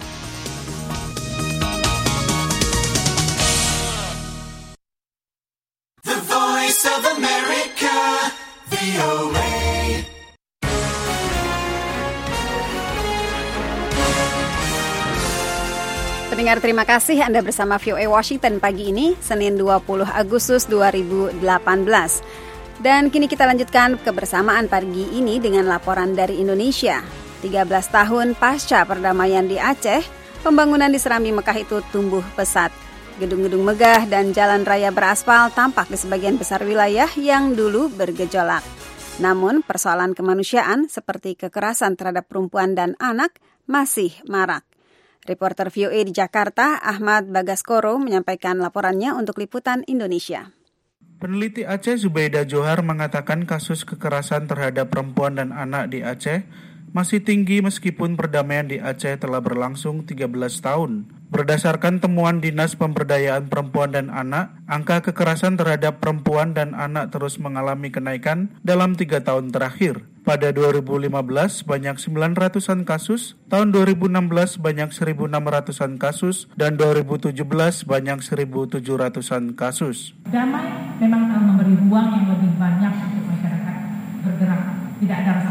The Voice of America, VOA. Pendengar, terima kasih Anda bersama VOA Washington pagi ini, Senin 20 Agustus 2018. Dan kini kita lanjutkan kebersamaan pagi ini dengan laporan dari Indonesia. 13 tahun pasca perdamaian di Aceh, pembangunan di Serambi Mekah itu tumbuh pesat. Gedung-gedung megah dan jalan raya beraspal tampak di sebagian besar wilayah yang dulu bergejolak. Namun persoalan kemanusiaan seperti kekerasan terhadap perempuan dan anak masih marak. Reporter VOA di Jakarta, Ahmad Bagaskoro, menyampaikan laporannya untuk Liputan Indonesia. Peneliti Aceh Zubaida Johar mengatakan kasus kekerasan terhadap perempuan dan anak di Aceh masih tinggi meskipun perdamaian di Aceh telah berlangsung 13 tahun. Berdasarkan temuan Dinas Pemberdayaan Perempuan dan Anak, angka kekerasan terhadap perempuan dan anak terus mengalami kenaikan dalam 3 tahun terakhir. Pada 2015 banyak 900-an kasus, tahun 2016 banyak 1.600-an kasus, dan 2017 banyak 1.700-an kasus. Damai memang memberi ruang yang lebih banyak untuk masyarakat bergerak, tidak ada rasa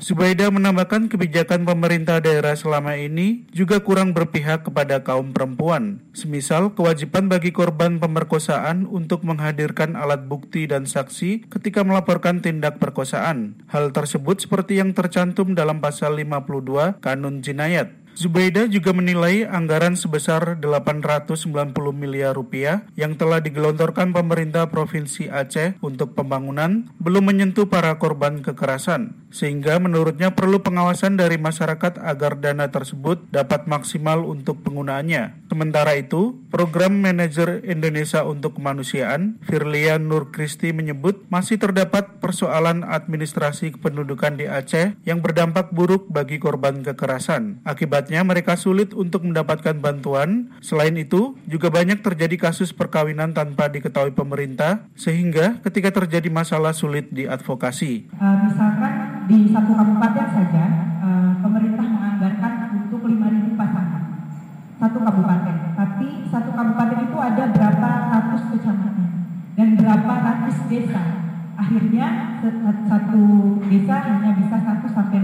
Zubaida menambahkan kebijakan pemerintah daerah selama ini juga kurang berpihak kepada kaum perempuan. Semisal kewajiban bagi korban pemerkosaan untuk menghadirkan alat bukti dan saksi ketika melaporkan tindak perkosaan. Hal tersebut seperti yang tercantum dalam pasal 52 Kanun Jinayat. Zubaida juga menilai anggaran sebesar 890 miliar rupiah yang telah digelontorkan pemerintah Provinsi Aceh untuk pembangunan belum menyentuh para korban kekerasan, sehingga menurutnya perlu pengawasan dari masyarakat agar dana tersebut dapat maksimal untuk penggunaannya. Sementara itu, Program Manajer Indonesia untuk Kemanusiaan, Firlian Nur Kristi menyebut masih terdapat persoalan administrasi kependudukan di Aceh yang berdampak buruk bagi korban kekerasan. Akibatnya mereka sulit untuk mendapatkan bantuan. Selain itu, juga banyak terjadi kasus perkawinan tanpa diketahui pemerintah, sehingga ketika terjadi masalah sulit diadvokasi. Misalkan di satu kabupaten saja, pemerintah menganggarkan untuk 5.000 pasangan. Satu kabupaten. Tapi satu kabupaten itu ada berapa ratus kecamatan dan berapa ratus desa. Akhirnya satu desa hanya bisa 1 sampai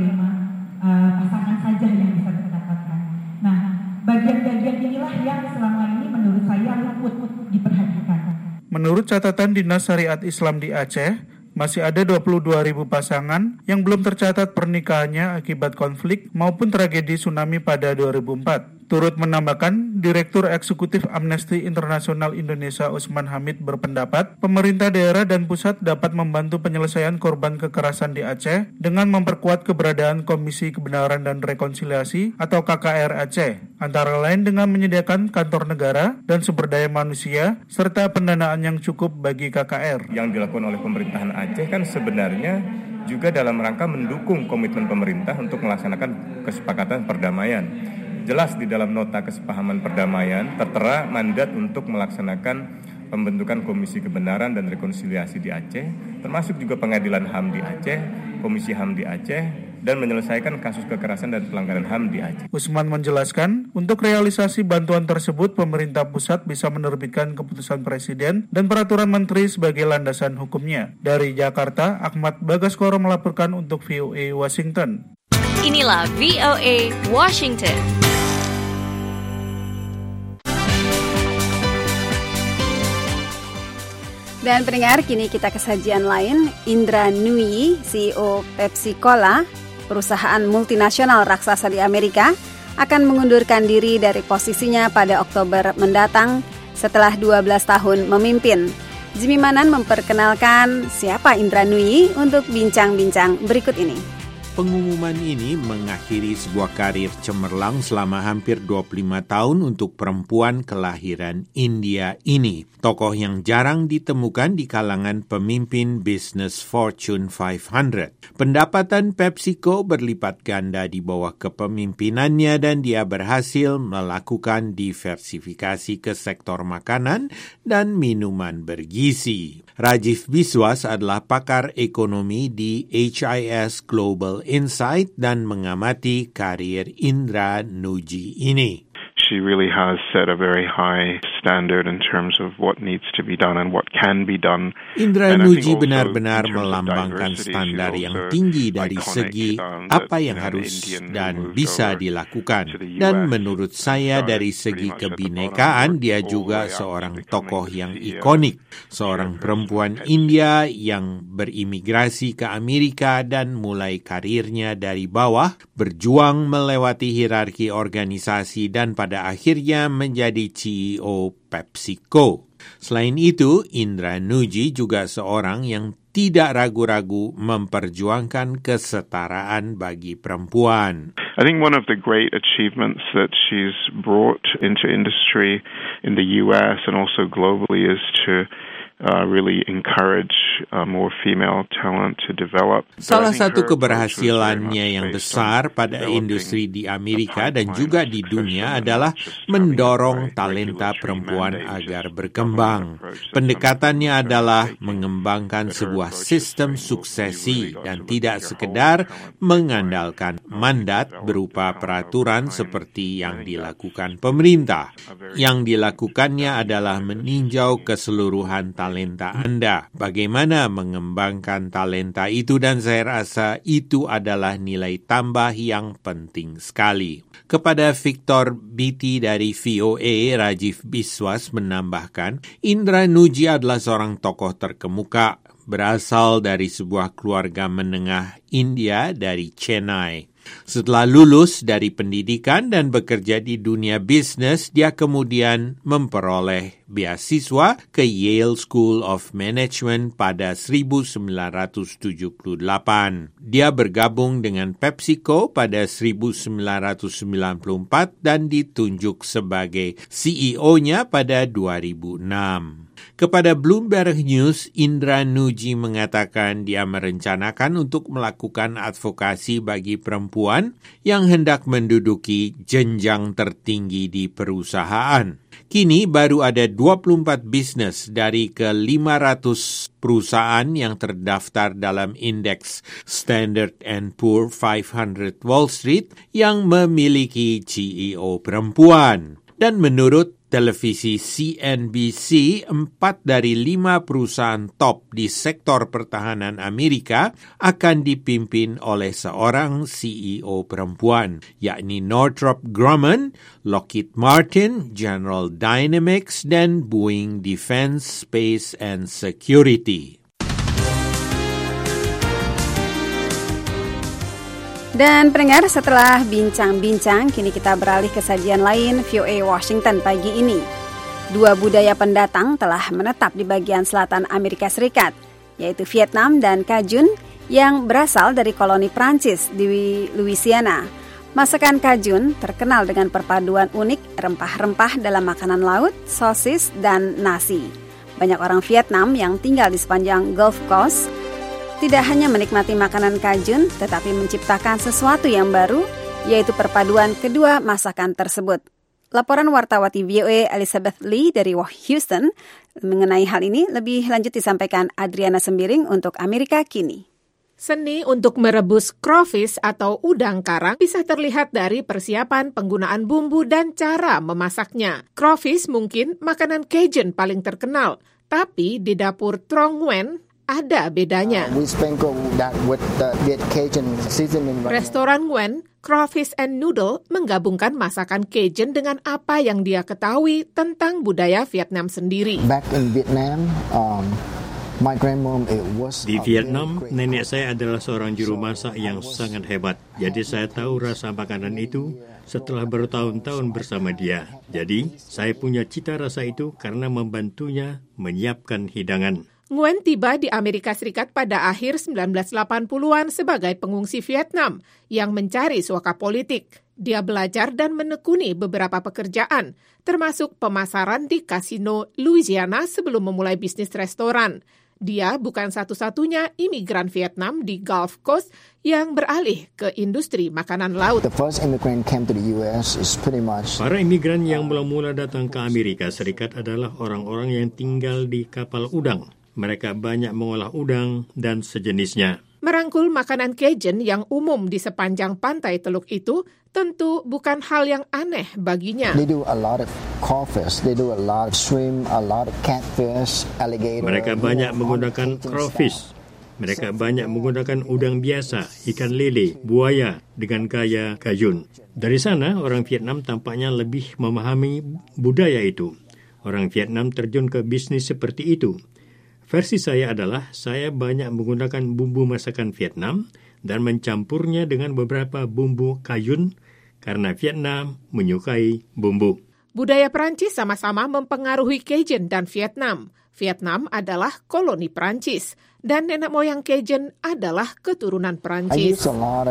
5 pasangan saja yang bisa terdapatkan. Nah, bagian-bagian inilah yang selama ini menurut saya luput diperhatikan. Menurut catatan Dinas Syariat Islam di Aceh, masih ada 22.000 pasangan yang belum tercatat pernikahannya akibat konflik maupun tragedi tsunami pada 2004. Turut menambahkan, Direktur Eksekutif Amnesty Internasional Indonesia Usman Hamid berpendapat, pemerintah daerah dan pusat dapat membantu penyelesaian korban kekerasan di Aceh dengan memperkuat keberadaan Komisi Kebenaran dan Rekonsiliasi atau KKR Aceh, antara lain dengan menyediakan kantor negara dan sumber daya manusia, serta pendanaan yang cukup bagi KKR. Yang dilakukan oleh pemerintahan Aceh kan sebenarnya juga dalam rangka mendukung komitmen pemerintah untuk melaksanakan kesepakatan perdamaian. Jelas di dalam nota kesepahaman perdamaian tertera mandat untuk melaksanakan pembentukan Komisi Kebenaran dan Rekonsiliasi di Aceh, termasuk juga Pengadilan HAM di Aceh, Komisi HAM di Aceh, dan menyelesaikan kasus kekerasan dan pelanggaran HAM di Aceh. Usman menjelaskan, untuk realisasi bantuan tersebut, pemerintah pusat bisa menerbitkan keputusan Presiden dan peraturan Menteri sebagai landasan hukumnya. Dari Jakarta, Ahmad Bagaskoro melaporkan untuk VOA Washington. Inilah VOA Washington. Dan pendengar, kini kita ke sajian lain. Indra Nooyi, CEO Pepsi Cola, perusahaan multinasional raksasa di Amerika, akan mengundurkan diri dari posisinya pada Oktober mendatang setelah 12 tahun memimpin. Jimmy Manan memperkenalkan siapa Indra Nooyi untuk bincang-bincang berikut ini. Pengumuman ini mengakhiri sebuah karir cemerlang selama hampir 25 tahun untuk perempuan kelahiran India ini. Tokoh yang jarang ditemukan di kalangan pemimpin bisnis Fortune 500. Pendapatan PepsiCo berlipat ganda di bawah kepemimpinannya dan dia berhasil melakukan diversifikasi ke sektor makanan dan minuman bergizi. Rajiv Biswas adalah pakar ekonomi di HIS Global Insight dan mengamati karir Indra Nooyi ini. She really has set a very high standard in terms of what needs to be done and what can be done. Indra Nooyi benar-benar melambangkan standar yang tinggi dari segi apa yang harus dan bisa dilakukan. Dan menurut saya dari segi kebinekaan dia juga seorang tokoh yang ikonik. Seorang perempuan India yang berimigrasi ke Amerika dan mulai karirnya dari bawah, berjuang melewati hierarki organisasi dan pada akhirnya menjadi CEO PepsiCo. Selain itu, Indra Nooyi juga seorang yang tidak ragu-ragu memperjuangkan kesetaraan bagi perempuan. I think one of the great achievements that she's brought into industry in the US and also globally is to really encourage more female talent to develop. Salah satu keberhasilannya yang besar pada industri di Amerika dan juga di dunia adalah mendorong talenta perempuan agar berkembang. Pendekatannya adalah mengembangkan sebuah sistem suksesi dan tidak sekedar mengandalkan mandat berupa peraturan seperti yang dilakukan pemerintah. Yang dilakukannya adalah meninjau keseluruhan talenta talenta Anda. Bagaimana mengembangkan talenta itu, dan saya rasa itu adalah nilai tambah yang penting sekali. Kepada Victor Biti dari VOA, Rajiv Biswas menambahkan, Indra Nuji adalah seorang tokoh terkemuka, berasal dari sebuah keluarga menengah India dari Chennai. Setelah lulus dari pendidikan dan bekerja di dunia bisnis, dia kemudian memperoleh beasiswa ke Yale School of Management pada 1978. Dia bergabung dengan PepsiCo pada 1994 dan ditunjuk sebagai CEO-nya pada 2006. Kepada Bloomberg News, Indra Nuji mengatakan dia merencanakan untuk melakukan advokasi bagi perempuan yang hendak menduduki jenjang tertinggi di perusahaan. Kini baru ada 24 bisnis dari ke-500 perusahaan yang terdaftar dalam indeks Standard & Poor 500 Wall Street yang memiliki CEO perempuan. Dan menurut televisi CNBC, 4 dari 5 perusahaan top di sektor pertahanan Amerika akan dipimpin oleh seorang CEO perempuan, yakni Northrop Grumman, Lockheed Martin, General Dynamics, dan Boeing Defense, Space and Security. Dan pendengar, setelah bincang-bincang, kini kita beralih ke sajian lain VOA Washington pagi ini. 2 budaya pendatang telah menetap di bagian selatan Amerika Serikat, yaitu Vietnam dan Cajun yang berasal dari koloni Prancis di Louisiana. Masakan Cajun terkenal dengan perpaduan unik rempah-rempah dalam makanan laut, sosis, dan nasi. Banyak orang Vietnam yang tinggal di sepanjang Gulf Coast tidak hanya menikmati makanan Cajun, tetapi menciptakan sesuatu yang baru, yaitu perpaduan kedua masakan tersebut. Laporan wartawati VOA Elizabeth Lee dari Houston mengenai hal ini lebih lanjut disampaikan Adriana Sembiring untuk Amerika Kini. Seni untuk merebus crawfish atau udang karang bisa terlihat dari persiapan penggunaan bumbu dan cara memasaknya. Crawfish mungkin makanan Cajun paling terkenal, tapi di dapur Trong Nguyen ada bedanya. Restoran Nguyen, Crawfish and Noodle, menggabungkan masakan Cajun dengan apa yang dia ketahui tentang budaya Vietnam sendiri. Di Vietnam, nenek saya adalah seorang juru masak yang sangat hebat. Jadi saya tahu rasa makanan itu setelah bertahun-tahun bersama dia. Jadi saya punya cita rasa itu karena membantunya menyiapkan hidangan. Nguyen tiba di Amerika Serikat pada akhir 1980-an sebagai pengungsi Vietnam yang mencari suaka politik. Dia belajar dan menekuni beberapa pekerjaan, termasuk pemasaran di kasino Louisiana sebelum memulai bisnis restoran. Dia bukan satu-satunya imigran Vietnam di Gulf Coast yang beralih ke industri makanan laut. Para imigran yang mula-mula datang ke Amerika Serikat adalah orang-orang yang tinggal di kapal udang. Mereka banyak mengolah udang dan sejenisnya. Merangkul makanan Cajun yang umum di sepanjang pantai Teluk itu tentu bukan hal yang aneh baginya. Mereka banyak menggunakan crawfish. Mereka banyak menggunakan udang biasa, ikan lele, buaya dengan gaya Cajun. Dari sana, orang Vietnam tampaknya lebih memahami budaya itu. Orang Vietnam terjun ke bisnis seperti itu. Versi saya adalah saya banyak menggunakan bumbu masakan Vietnam dan mencampurnya dengan beberapa bumbu Cajun karena Vietnam menyukai bumbu. Budaya Prancis sama-sama mempengaruhi Cajun dan Vietnam. Vietnam adalah koloni Prancis dan nenek moyang Cajun adalah keturunan Prancis.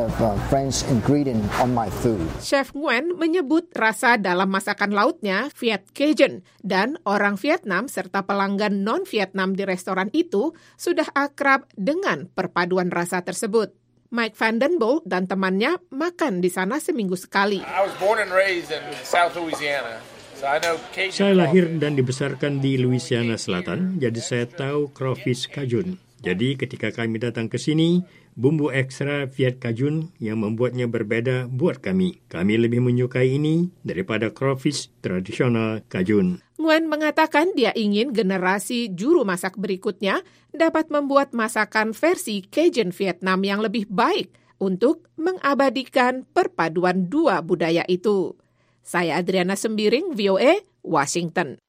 Chef Nguyen menyebut rasa dalam masakan lautnya Viet Cajun dan orang Vietnam serta pelanggan non-Vietnam di restoran itu sudah akrab dengan perpaduan rasa tersebut. Mike Vandenbold dan temannya makan di sana seminggu sekali. I was born and raised in South Louisiana. Saya lahir dan dibesarkan di Louisiana Selatan, jadi saya tahu crawfish Cajun. Jadi ketika kami datang ke sini, bumbu ekstra Viet Cajun yang membuatnya berbeda buat kami. Kami lebih menyukai ini daripada crawfish tradisional Cajun. Nguyen mengatakan dia ingin generasi juru masak berikutnya dapat membuat masakan versi Cajun Vietnam yang lebih baik untuk mengabadikan perpaduan dua budaya itu. Saya Adriana Sembiring, VOA, Washington.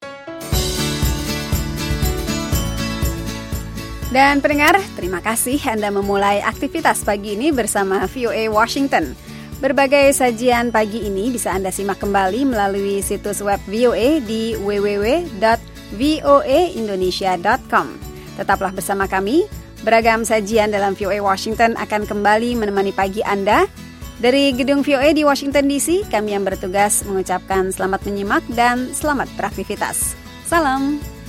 Dan pendengar, terima kasih Anda memulai aktivitas pagi ini bersama VOA Washington. Berbagai sajian pagi ini bisa Anda simak kembali melalui situs web VOA di www.voaindonesia.com. Tetaplah bersama kami, beragam sajian dalam VOA Washington akan kembali menemani pagi Anda. Dari gedung VOA di Washington DC, kami yang bertugas mengucapkan selamat menyimak dan selamat beraktivitas. Salam!